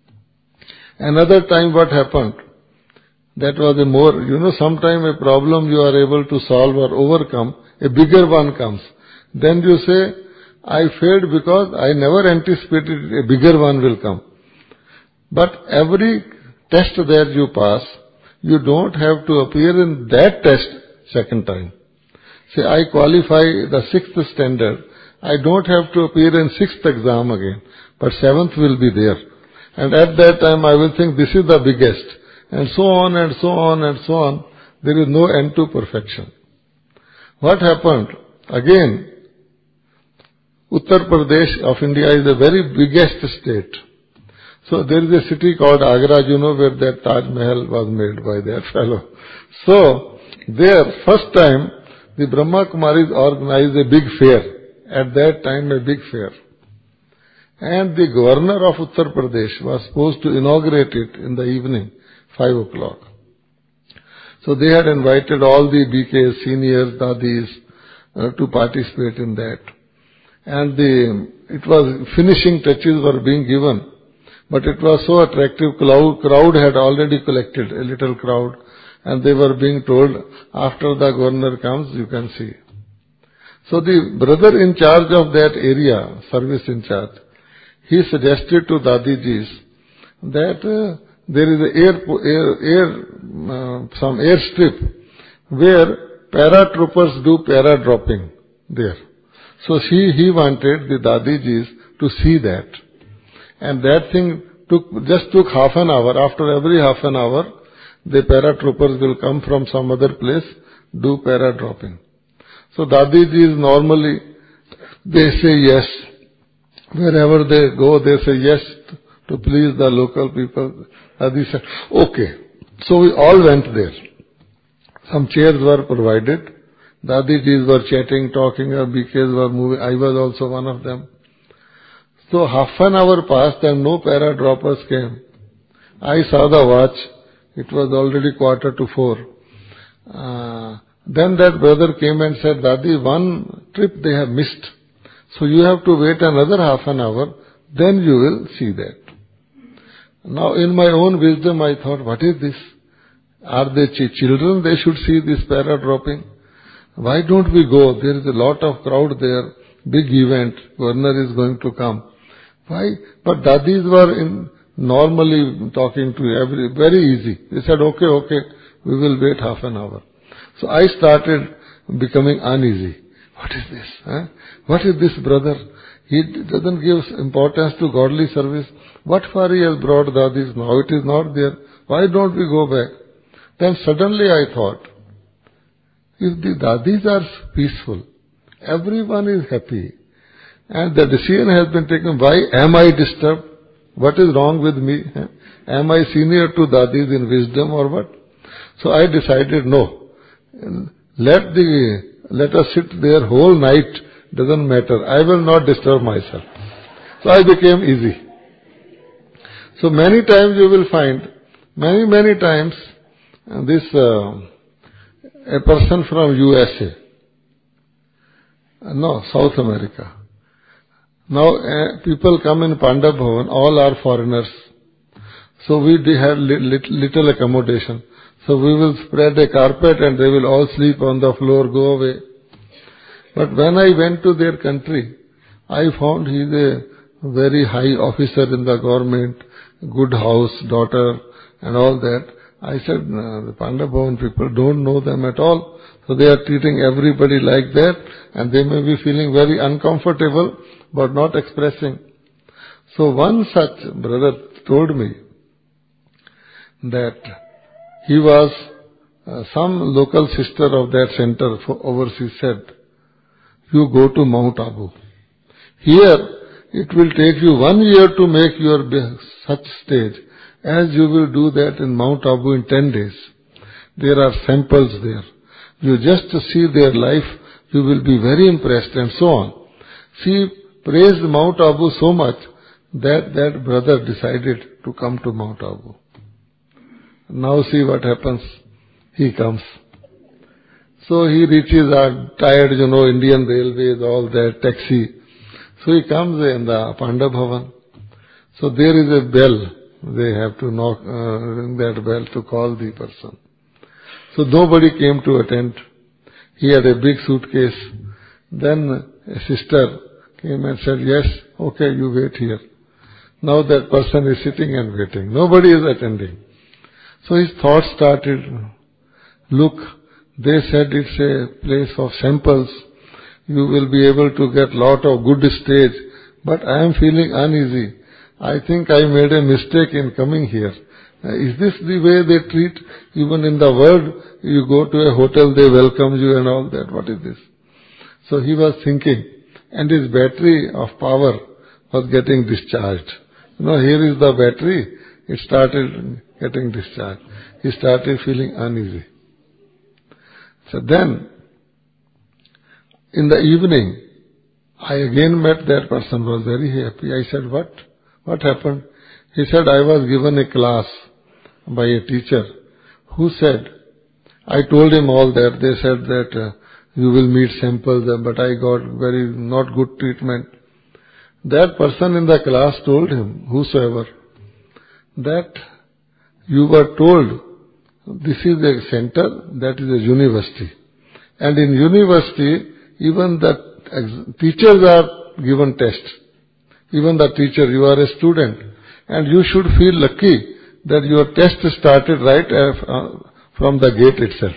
Another time what happened? That was a more, sometime a problem you are able to solve or overcome, a bigger one comes. Then you say, I failed because I never anticipated a bigger one will come. But every test that you pass, you don't have to appear in that test second time. Say, I qualify the 6th standard. I don't have to appear in 6th exam again, but 7th will be there. And at that time I will think this is the biggest. And so on and so on and so on. There is no end to perfection. What happened? Again, Uttar Pradesh of India is the very biggest state. So there is a city called Agra, where that Taj Mahal was made by that fellow. So there, first time, the Brahma Kumaris organized a big fair. At that time, a big fair. And the governor of Uttar Pradesh was supposed to inaugurate it in the evening, 5 o'clock. So they had invited all the BKs, seniors, dadis, to participate in that. And it was finishing touches were being given. But it was so attractive, crowd had already collected, a little crowd. And they were being told, after the governor comes, you can see. So the brother in charge of that area, service in charge, he suggested to Dadijis that there is some airstrip where paratroopers do paradropping there. So he wanted the Dadijis to see that. And that thing took half an hour. After every half an hour, the paratroopers will come from some other place, do para-dropping. So Dadiji is normally, they say yes. Wherever they go, they say yes to please the local people. Dadi said, okay. So we all went there. Some chairs were provided. Dadijis were chatting, talking, BKs were moving. I was also one of them. So half an hour passed and no para-droppers came. I saw the watch. It was already 3:45. Then that brother came and said, Dadi, one trip they have missed. So you have to wait another half an hour. Then you will see that. Now in my own wisdom I thought, what is this? Are they children? They should see this para-dropping. Why don't we go? There is a lot of crowd there. Big event. Governor is going to come. Why? But Dadis were normally talking to very easy. They said, okay, we will wait half an hour. So I started becoming uneasy. What is this? Huh? What is this brother? He doesn't give importance to godly service. What for he has brought Dadis now? It is not there. Why don't we go back? Then suddenly I thought, if the Dadis are peaceful, everyone is happy, and the decision has been taken, why am I disturbed? What is wrong with me? Am I senior to Dadis in wisdom or what? So I decided, no. Let us sit there whole night, doesn't matter. I will not disturb myself. So I became easy. So many times you will find, many times, this, a person from USA, South America. Now people come in Pandab Bhavan, all are foreigners. So we have little accommodation. So we will spread a carpet and they will all sleep on the floor, go away. But when I went to their country, I found he is a very high officer in the government, good house, daughter and all that. I said, the Pandab Bhavan people don't know them at all. So they are treating everybody like that and they may be feeling very uncomfortable but not expressing. So one such brother told me that he was some local sister of that center for overseas said, you go to Mount Abu. Here it will take you 1 year to make your such stage as you will do that in Mount Abu in 10 days. There are samples there. You just see their life, you will be very impressed and so on. She praised Mount Abu so much that that brother decided to come to Mount Abu. Now see what happens. He comes. So he reaches, tired, Indian Railways, all that, taxi. So he comes in the Pandab Bhavan. So there is a bell. They have to knock, ring that bell to call the person. So nobody came to attend. He had a big suitcase. Then a sister came and said, yes, okay, you wait here. Now that person is sitting and waiting. Nobody is attending. So his thoughts started, look, they said it's a place of samples. You will be able to get lot of good stage. But I am feeling uneasy. I think I made a mistake in coming here. Is this the way they treat? Even in the world, you go to a hotel, they welcome you and all that. What is this? So he was thinking, and his battery of power was getting discharged. Here is the battery. It started getting discharged. He started feeling uneasy. So then, in the evening, I again met that person, was very happy. I said, what happened? He said, I was given a class by a teacher who said, I told him all that. They said that you will meet samples, but I got very not good treatment. That person in the class told him, whosoever, that you were told this is a center, that is a university. And in university, even the teachers are given tests. Even the teacher, you are a student. And you should feel lucky that your test started right from the gate itself.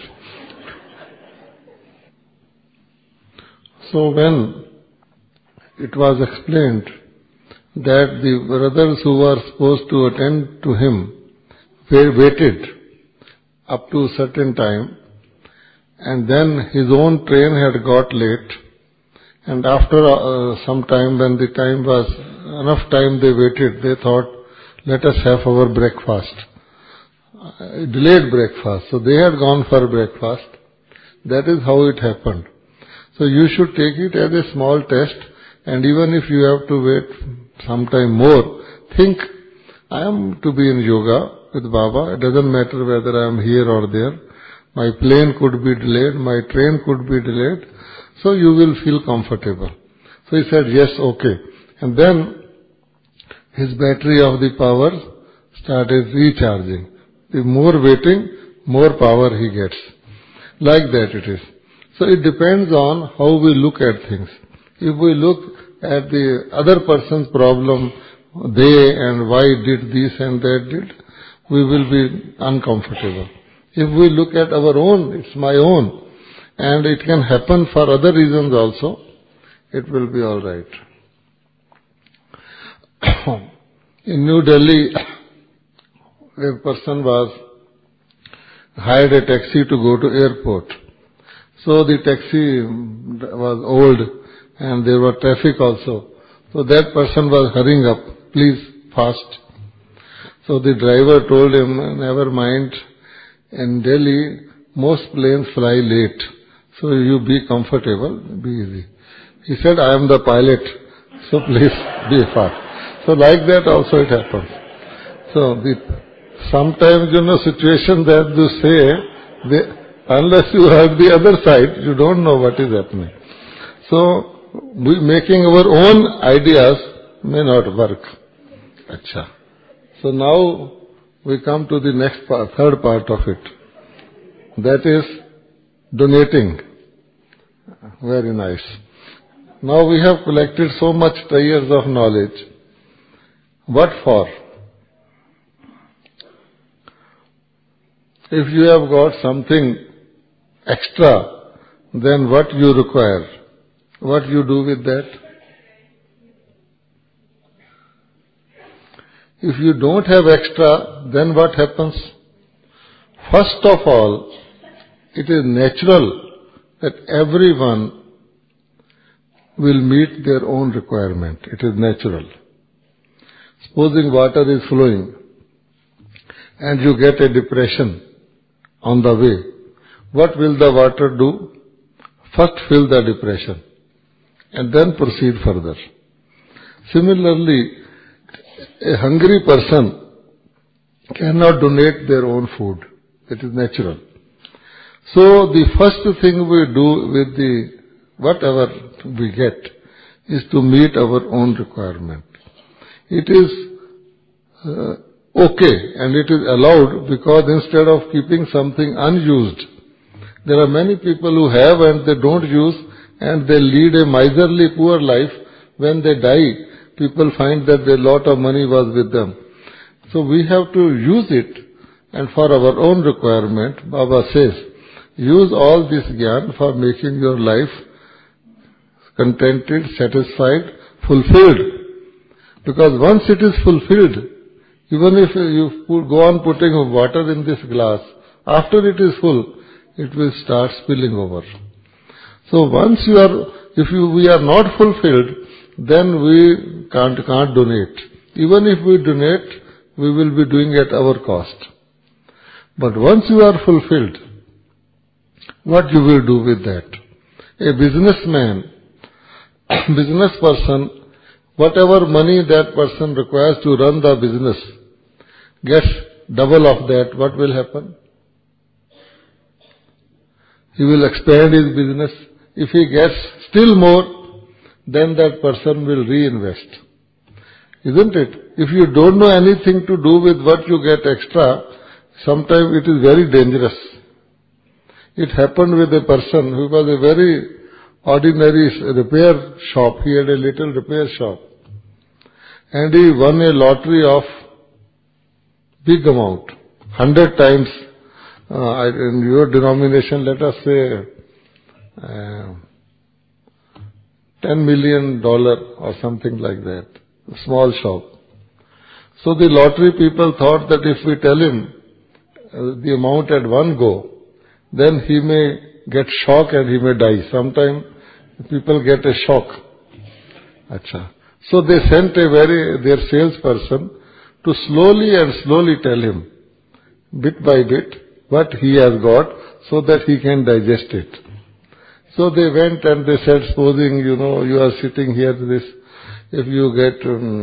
So when it was explained that the brothers who were supposed to attend to him waited, up to a certain time, and then his own train had got late, and after some time, when the time was enough time they waited, they thought, let us have our breakfast. Delayed breakfast. So they had gone for breakfast. That is how it happened. So you should take it as a small test, and even if you have to wait some time more, think, I am to be in yoga with Baba. It doesn't matter whether I am here or there. My plane could be delayed, my train could be delayed, so you will feel comfortable. So he said, yes, okay. And then his battery of the power started recharging. The more waiting, more power he gets. Like that it is. So it depends on how we look at things. If we look at the other person's problem, they and why did this and that did, we will be uncomfortable. If we look at our own, it's my own, and it can happen for other reasons also, it will be all right. In New Delhi, a person hired a taxi to go to airport. So the taxi was old and there was traffic also. So that person was hurrying up, please fast. So the driver told him, never mind, in Delhi most planes fly late. So you be comfortable, be easy. He said, I am the pilot, so please be fast. So like that also it happens. So sometimes, situation that you say, unless you have the other side, you don't know what is happening. So, we making our own ideas may not work. Acha. So now we come to the next part, third part of it. That is donating. Very nice. Now we have collected so much years of knowledge. What for? If you have got something extra, then what you require? What you do with that? If you don't have extra, then what happens? First of all, it is natural that everyone will meet their own requirement. It is natural. Supposing water is flowing and you get a depression on the way, what will the water do? First fill the depression and then proceed further. Similarly, a hungry person cannot donate their own food. It is natural. So the first thing we do with the whatever we get is to meet our own requirement. It is okay and it is allowed, because instead of keeping something unused, there are many people who have and they don't use, and they lead a miserly poor life. When they die, people find that a lot of money was with them. So we have to use it, and for our own requirement, Baba says, use all this gyan for making your life contented, satisfied, fulfilled. Because once it is fulfilled, even if you go on putting water in this glass, after it is full, it will start spilling over. So once we are not fulfilled, then we can't donate. Even if we donate, we will be doing at our cost. But once you are fulfilled, what you will do with that? A businessman, business person, whatever money that person requires to run the business, gets double of that, what will happen? He will expand his business. If he gets still more, then that person will reinvest. Isn't it? If you don't know anything to do with what you get extra, sometimes it is very dangerous. It happened with a person who was a very ordinary repair shop. He had a little repair shop. And he won a lottery of big amount, 100 times. In your denomination, let us say $10 million or something like that. A small shop. So the lottery people thought that if we tell him the amount at one go, then he may get shock and he may die. Sometimes people get a shock. Acha. So they sent their salesperson to slowly tell him, bit by bit, what he has got so that he can digest it. So they went and they said, supposing, you are sitting here, if you get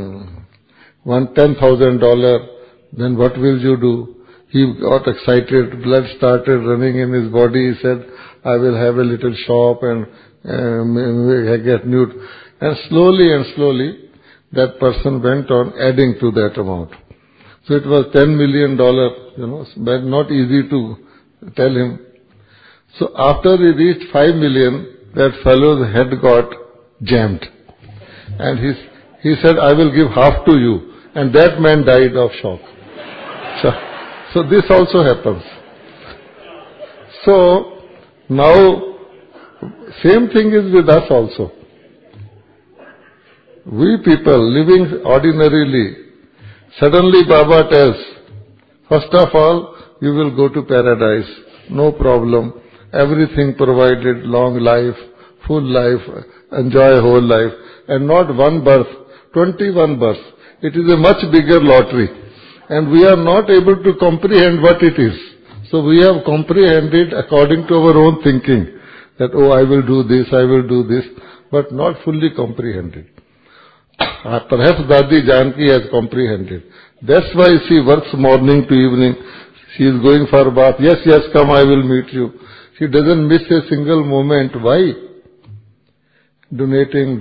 $10,000, then what will you do? He got excited, blood started running in his body. He said, I will have a little shop and get nude. And slowly, that person went on adding to that amount. So it was $10 million, but not easy to tell him. So after he reached 5 million, that fellow's head got jammed. And he said, I will give half to you. And that man died of shock. So this also happens. So now, same thing is with us also. We people living ordinarily, suddenly Baba tells, first of all, you will go to paradise, no problem, everything provided, long life, full life, enjoy whole life, and not one birth, 21 births. It is a much bigger lottery, and we are not able to comprehend what it is. So we have comprehended according to our own thinking, that, I will do this, but not fully comprehended. Perhaps Dadi Janki has comprehended. That's why she works morning to evening. She is going for bath. Yes, come, I will meet you. She doesn't miss a single moment. Why? Donating.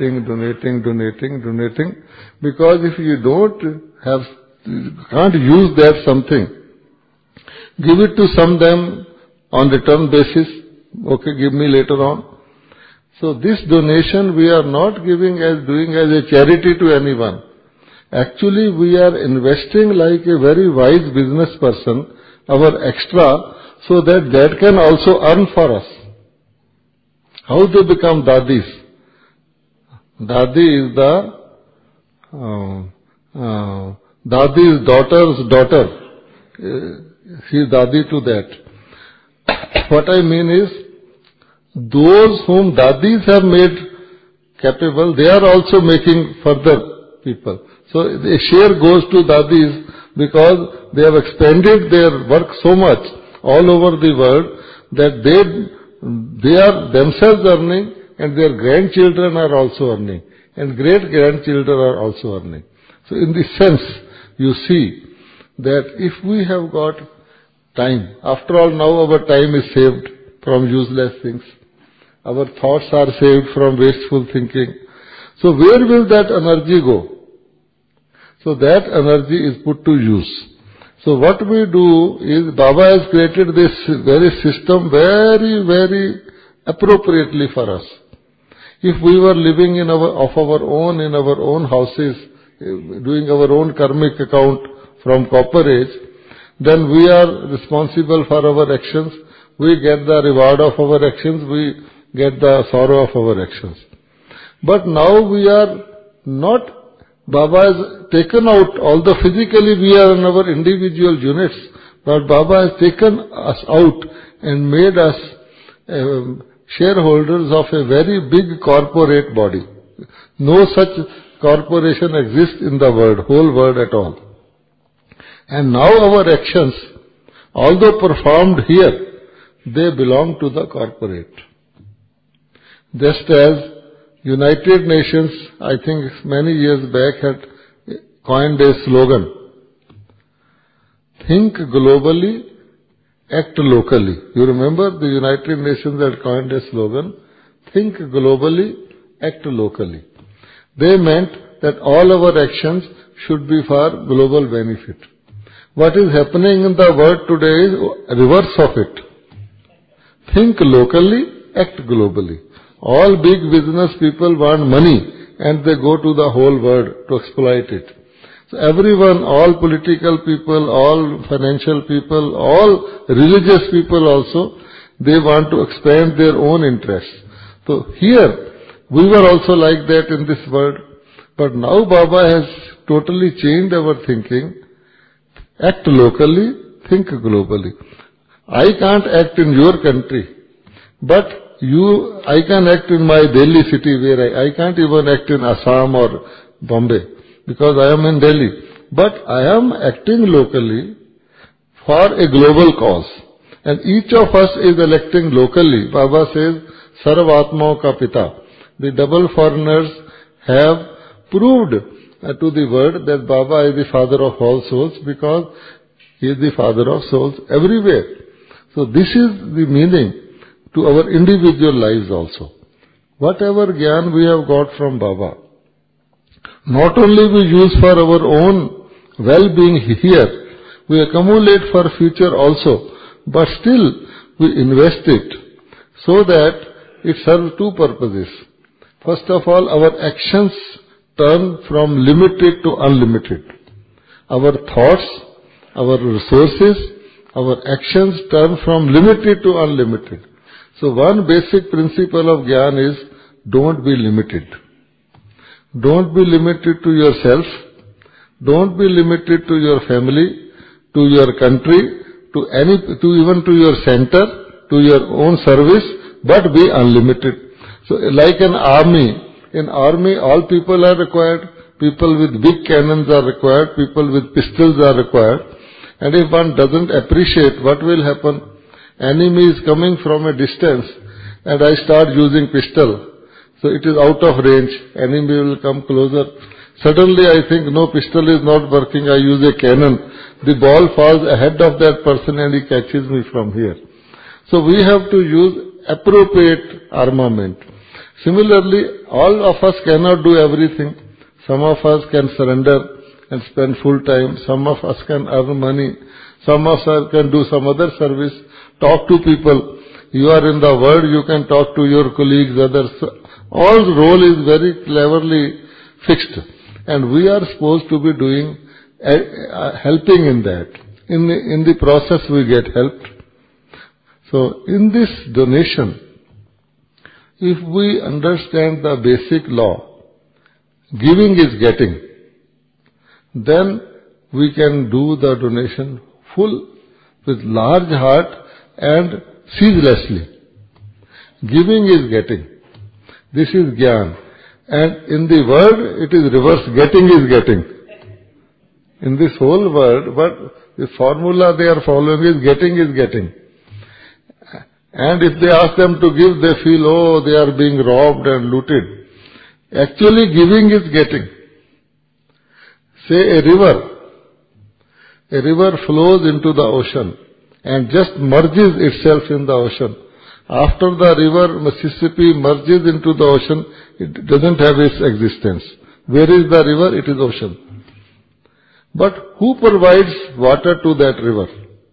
Because if you can't use that something, give it to them on return basis. Okay, give me later on. So this donation we are not doing as a charity to anyone. Actually, we are investing like a very wise business person, our extra, so that can also earn for us. How they become dadis? Dadi is Dadi's daughter's daughter. She is Dadi to that. What I mean is, those whom Dadis have made capable, they are also making further people. So the share goes to Dadis because they have expanded their work so much all over the world that they are themselves earning and their grandchildren are also earning and great-grandchildren are also earning. So in this sense, you see that if we have got time, after all now our time is saved from useless things. Our thoughts are saved from wasteful thinking. So where will that energy go? So that energy is put to use. So what we do is, Baba has created this very system very appropriately for us. If we were living in our own houses, doing our own karmic account from copper age, then we are responsible for our actions. We get the reward of our actions. We get the sorrow of our actions. But now we are not, Baba has taken out, although physically we are in our individual units, but Baba has taken us out and made us shareholders of a very big corporate body. No such corporation exists in the world, whole world at all. And now our actions, although performed here, they belong to the corporate. Just as United Nations, I think many years back, had coined a slogan, think globally, act locally. You remember the United Nations had coined a slogan, think globally, act locally. They meant that all our actions should be for global benefit. What is happening in the world today is reverse of it. Think locally, act globally. All big business people want money and they go to the whole world to exploit it. So everyone, all political people, all financial people, all religious people also, they want to expand their own interests. So here, we were also like that in this world. But now Baba has totally changed our thinking. Act locally, think globally. I can't act in your country, but I can act in my Delhi city where I can't even act in Assam or Bombay because I am in Delhi. But I am acting locally for a global cause. And each of us is electing locally. Baba says, Sarvatmao ka Pita. The double foreigners have proved to the world that Baba is the father of all souls because he is the father of souls everywhere. So this is the meaning to our individual lives also. Whatever Gyan we have got from Baba, not only we use for our own well-being here, we accumulate for future also, but still we invest it so that it serves two purposes. First of all, our actions turn from limited to unlimited. Our thoughts, our resources, our actions turn from limited to unlimited. So one basic principle of Gyan is don't be limited. Don't be limited to yourself. Don't be limited to your family, to your country, to even to your center, to your own service, but be unlimited. So like an army, in army all people are required, people with big cannons are required, people with pistols are required. And if one doesn't appreciate, what will happen? Enemy is coming from a distance and I start using pistol. So it is out of range, enemy will come closer. Suddenly I think, no, pistol is not working, I use a cannon. The ball falls ahead of that person and he catches me from here. So we have to use appropriate armament. Similarly, all of us cannot do everything. Some of us can surrender and spend full time. Some of us can earn money. Some of us can do some other service. Talk to people. You are in the world, you can talk to your colleagues, others. All role is very cleverly fixed. And we are supposed to be doing, helping in that. In the process we get helped. So in this donation, if we understand the basic law, giving is getting, then we can do the donation full, with large heart and ceaselessly. Giving is getting. This is Gyan. And in the world, it is reverse. Getting is getting. In this whole world, but the formula they are following is getting. And if they ask them to give, they feel, oh, they are being robbed and looted. Actually, giving is getting. Say a river. A river flows into the ocean and just merges itself in the ocean. After the river Mississippi merges into the ocean, it doesn't have its existence. Where is the river? It is ocean. But who provides water to that river?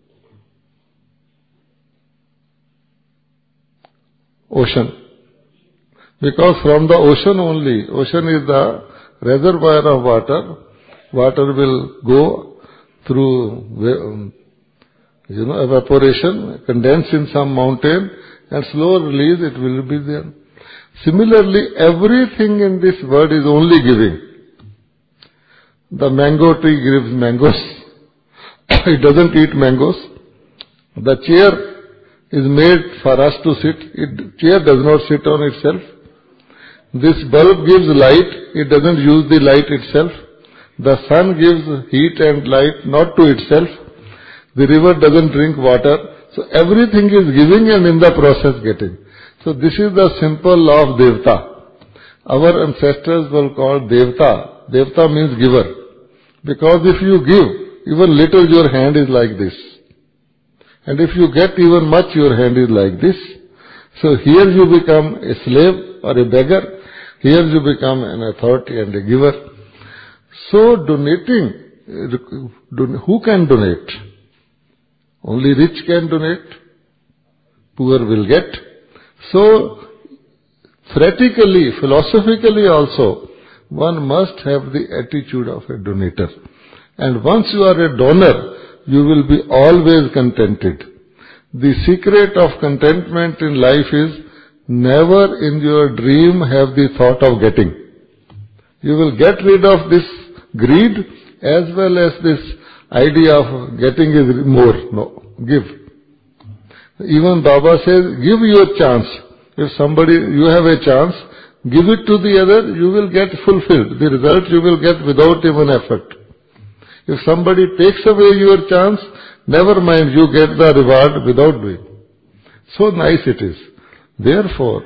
Ocean. Because from the ocean only, ocean is the reservoir of water. Water will go through, evaporation, condense in some mountain, and slow release, it will be there. Similarly, everything in this world is only giving. The mango tree gives mangoes. It doesn't eat mangoes. The chair is made for us to sit. Chair does not sit on itself. This bulb gives light. It doesn't use the light itself. The sun gives heat and light not to itself. The river doesn't drink water. So everything is giving and in the process getting. So this is the simple law of Devta. Our ancestors were called Devta. Devta means giver. Because if you give, even little your hand is like this. And if you get even much, your hand is like this. So here you become a slave or a beggar. Here you become an authority and a giver. So donating, who can donate? Only rich can donate. Poor will get. So, theoretically, philosophically also, one must have the attitude of a donator. And once you are a donor, you will be always contented. The secret of contentment in life is never in your dream have the thought of getting. You will get rid of this greed as well as this idea of getting is more. No, give. Even Baba says, give your chance. If somebody, you have a chance, give it to the other, you will get fulfilled. The result you will get without even effort. If somebody takes away your chance, never mind, you get the reward without doing. So nice it is. Therefore,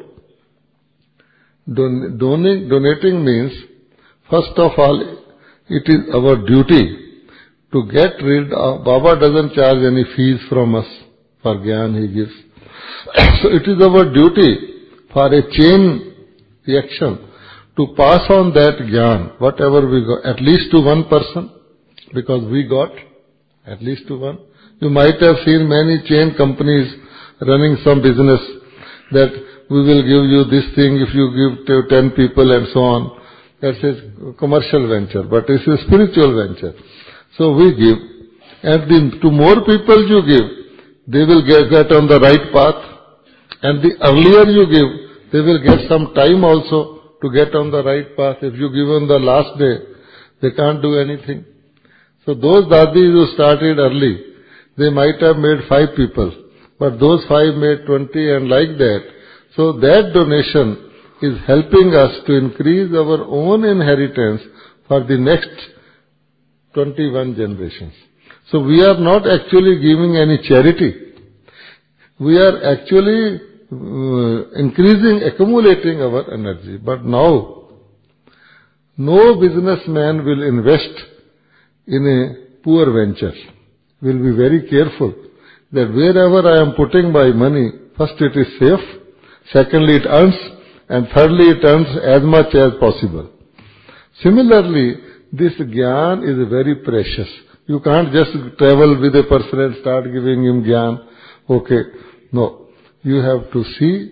donating means, first of all, it is our duty to get rid of, Baba doesn't charge any fees from us for Gyan he gives. So it is our duty for a chain reaction to pass on that Gyan, whatever we got, at least to one person, because we got at least to one. You might have seen many chain companies running some business that we will give you this thing if you give to 10 people and so on. That's a commercial venture, but it's a spiritual venture. So we give, and to more people you give, they will get on the right path. And the earlier you give, they will get some time also to get on the right path. If you give on the last day, they can't do anything. So those dadis who started early, they might have made 5 people, but those 5 made 20 and like that. So that donation is helping us to increase our own inheritance for the next 21 generations. So we are not actually giving any charity. We are actually accumulating our energy. But now, no businessman will invest in a poor venture. Will be very careful that wherever I am putting my money, first it is safe, secondly it earns, and thirdly it earns as much as possible. Similarly, this Gyan is very precious. You can't just travel with a person and start giving him Gyan. Okay. No. You have to see.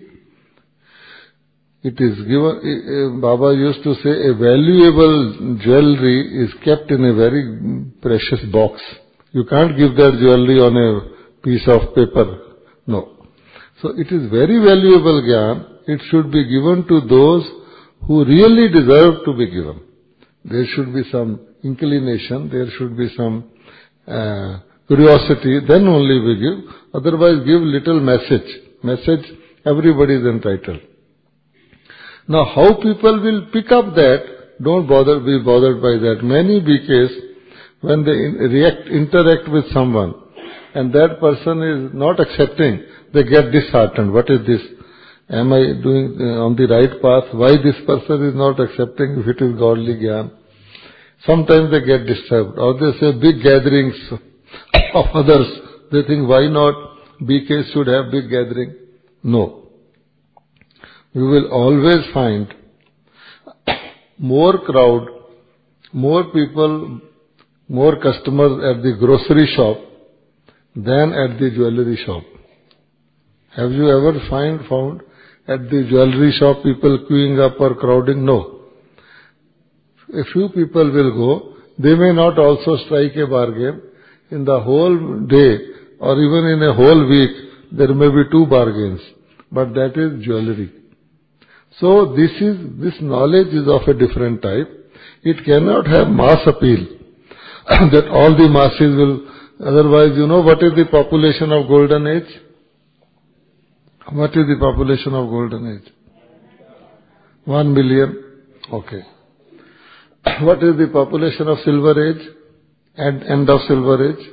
It is given, Baba used to say, a valuable jewelry is kept in a very precious box. You can't give that jewelry on a piece of paper. No. So it is very valuable Gyan. It should be given to those who really deserve to be given. There should be some inclination, there should be some curiosity, then only we give. Otherwise give little message. Message, everybody is entitled. Now how people will pick up that, don't be bothered by that. Many BKs, when they interact with someone, and that person is not accepting, they get disheartened. What is this? Am I doing on the right path? Why this person is not accepting if it is godly Gyan? Sometimes they get disturbed, or they say big gatherings of others. They think, why not BKs should have big gathering? No. You will always find more crowd, more people, more customers at the grocery shop than at the jewelry shop. Have you ever found at the jewelry shop people queuing up or crowding? No. A few people will go. They may not also strike a bargain. In the whole day or even in a whole week, there may be 2 bargains. But that is jewelry. So this knowledge is of a different type. It cannot have mass appeal. That all the masses will, otherwise you know what is the population of golden age? What is the population of golden age? 1 million. Okay. What is the population of silver age and end of silver age?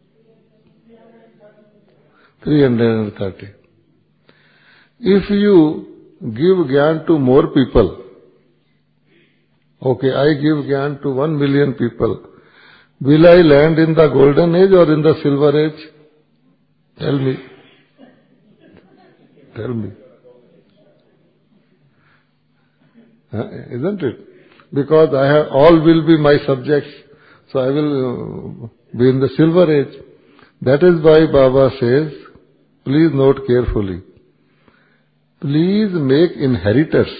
330. If you give Gyan to more people, okay, I give Gyan to 1 million people, will I land in the golden age or in the silver age? Tell me. Tell me. Isn't it? Because all will be my subjects, so I will be in the silver age. That is why Baba says, please note carefully, please make inheritors.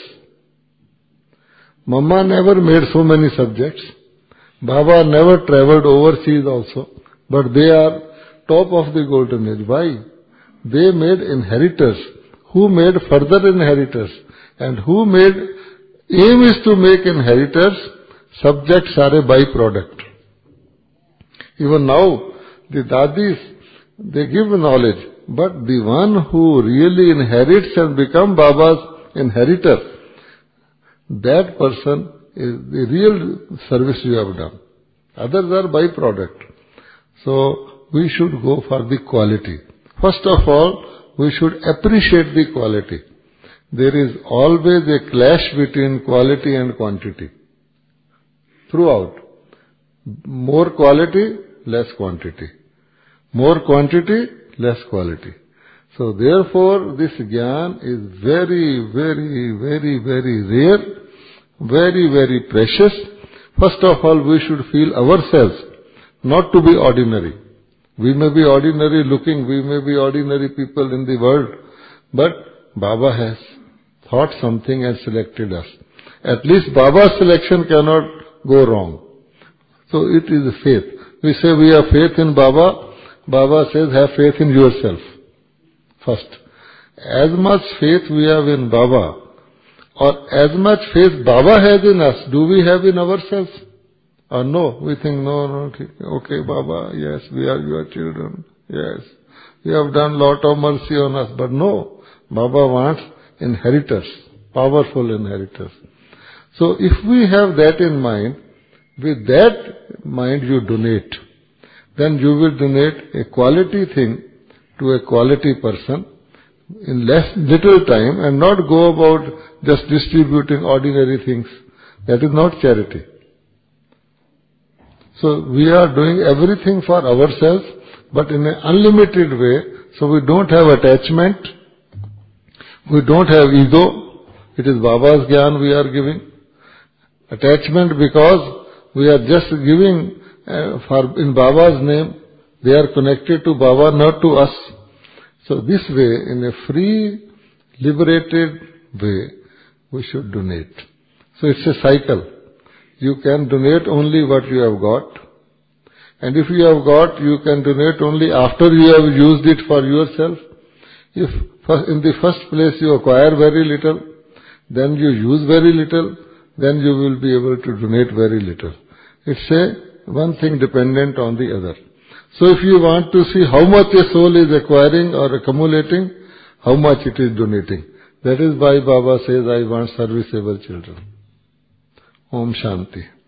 Mama never made so many subjects. Baba never travelled overseas also, but they are top of the golden age. Why? They made inheritors, who made further inheritors, and who made, aim is to make inheritors, subjects are a byproduct. Even now, the dadis, they give knowledge. But the one who really inherits and become Baba's inheritor, that person is the real service you have done. Others are byproduct. So, we should go for the quality. First of all, we should appreciate the quality. There is always a clash between quality and quantity. Throughout. More quality, less quantity. More quantity, less quality. So therefore, this jnana is very, very, very, very rare, very, very precious. First of all, we should feel ourselves not to be ordinary. We may be ordinary looking, we may be ordinary people in the world, but Baba has thought something and selected us. At least Baba's selection cannot go wrong. So it is faith. We say we have faith in Baba. Baba says have faith in yourself. First. As much faith we have in Baba, or as much faith Baba has in us, do we have in ourselves? Or no, we think, no, okay, Baba, yes, we are your children. Yes, you have done lot of mercy on us. But no, Baba wants inheritors, powerful inheritors. So if we have that in mind, with that mind you donate, then you will donate a quality thing to a quality person in little time and not go about just distributing ordinary things. That is not charity. So we are doing everything for ourselves, but in an unlimited way, so we don't have attachment, we don't have ego. It is Baba's jnana we are giving. Attachment because we are just giving in Baba's name. They are connected to Baba, not to us. So this way, in a free, liberated way, we should donate. So it's a cycle. You can donate only what you have got. And if you have got, you can donate only after you have used it for yourself. If in the first place you acquire very little, then you use very little, then you will be able to donate very little. It's one thing dependent on the other. So if you want to see how much a soul is acquiring or accumulating, how much it is donating. That is why Baba says, I want serviceable children. Om Shanti.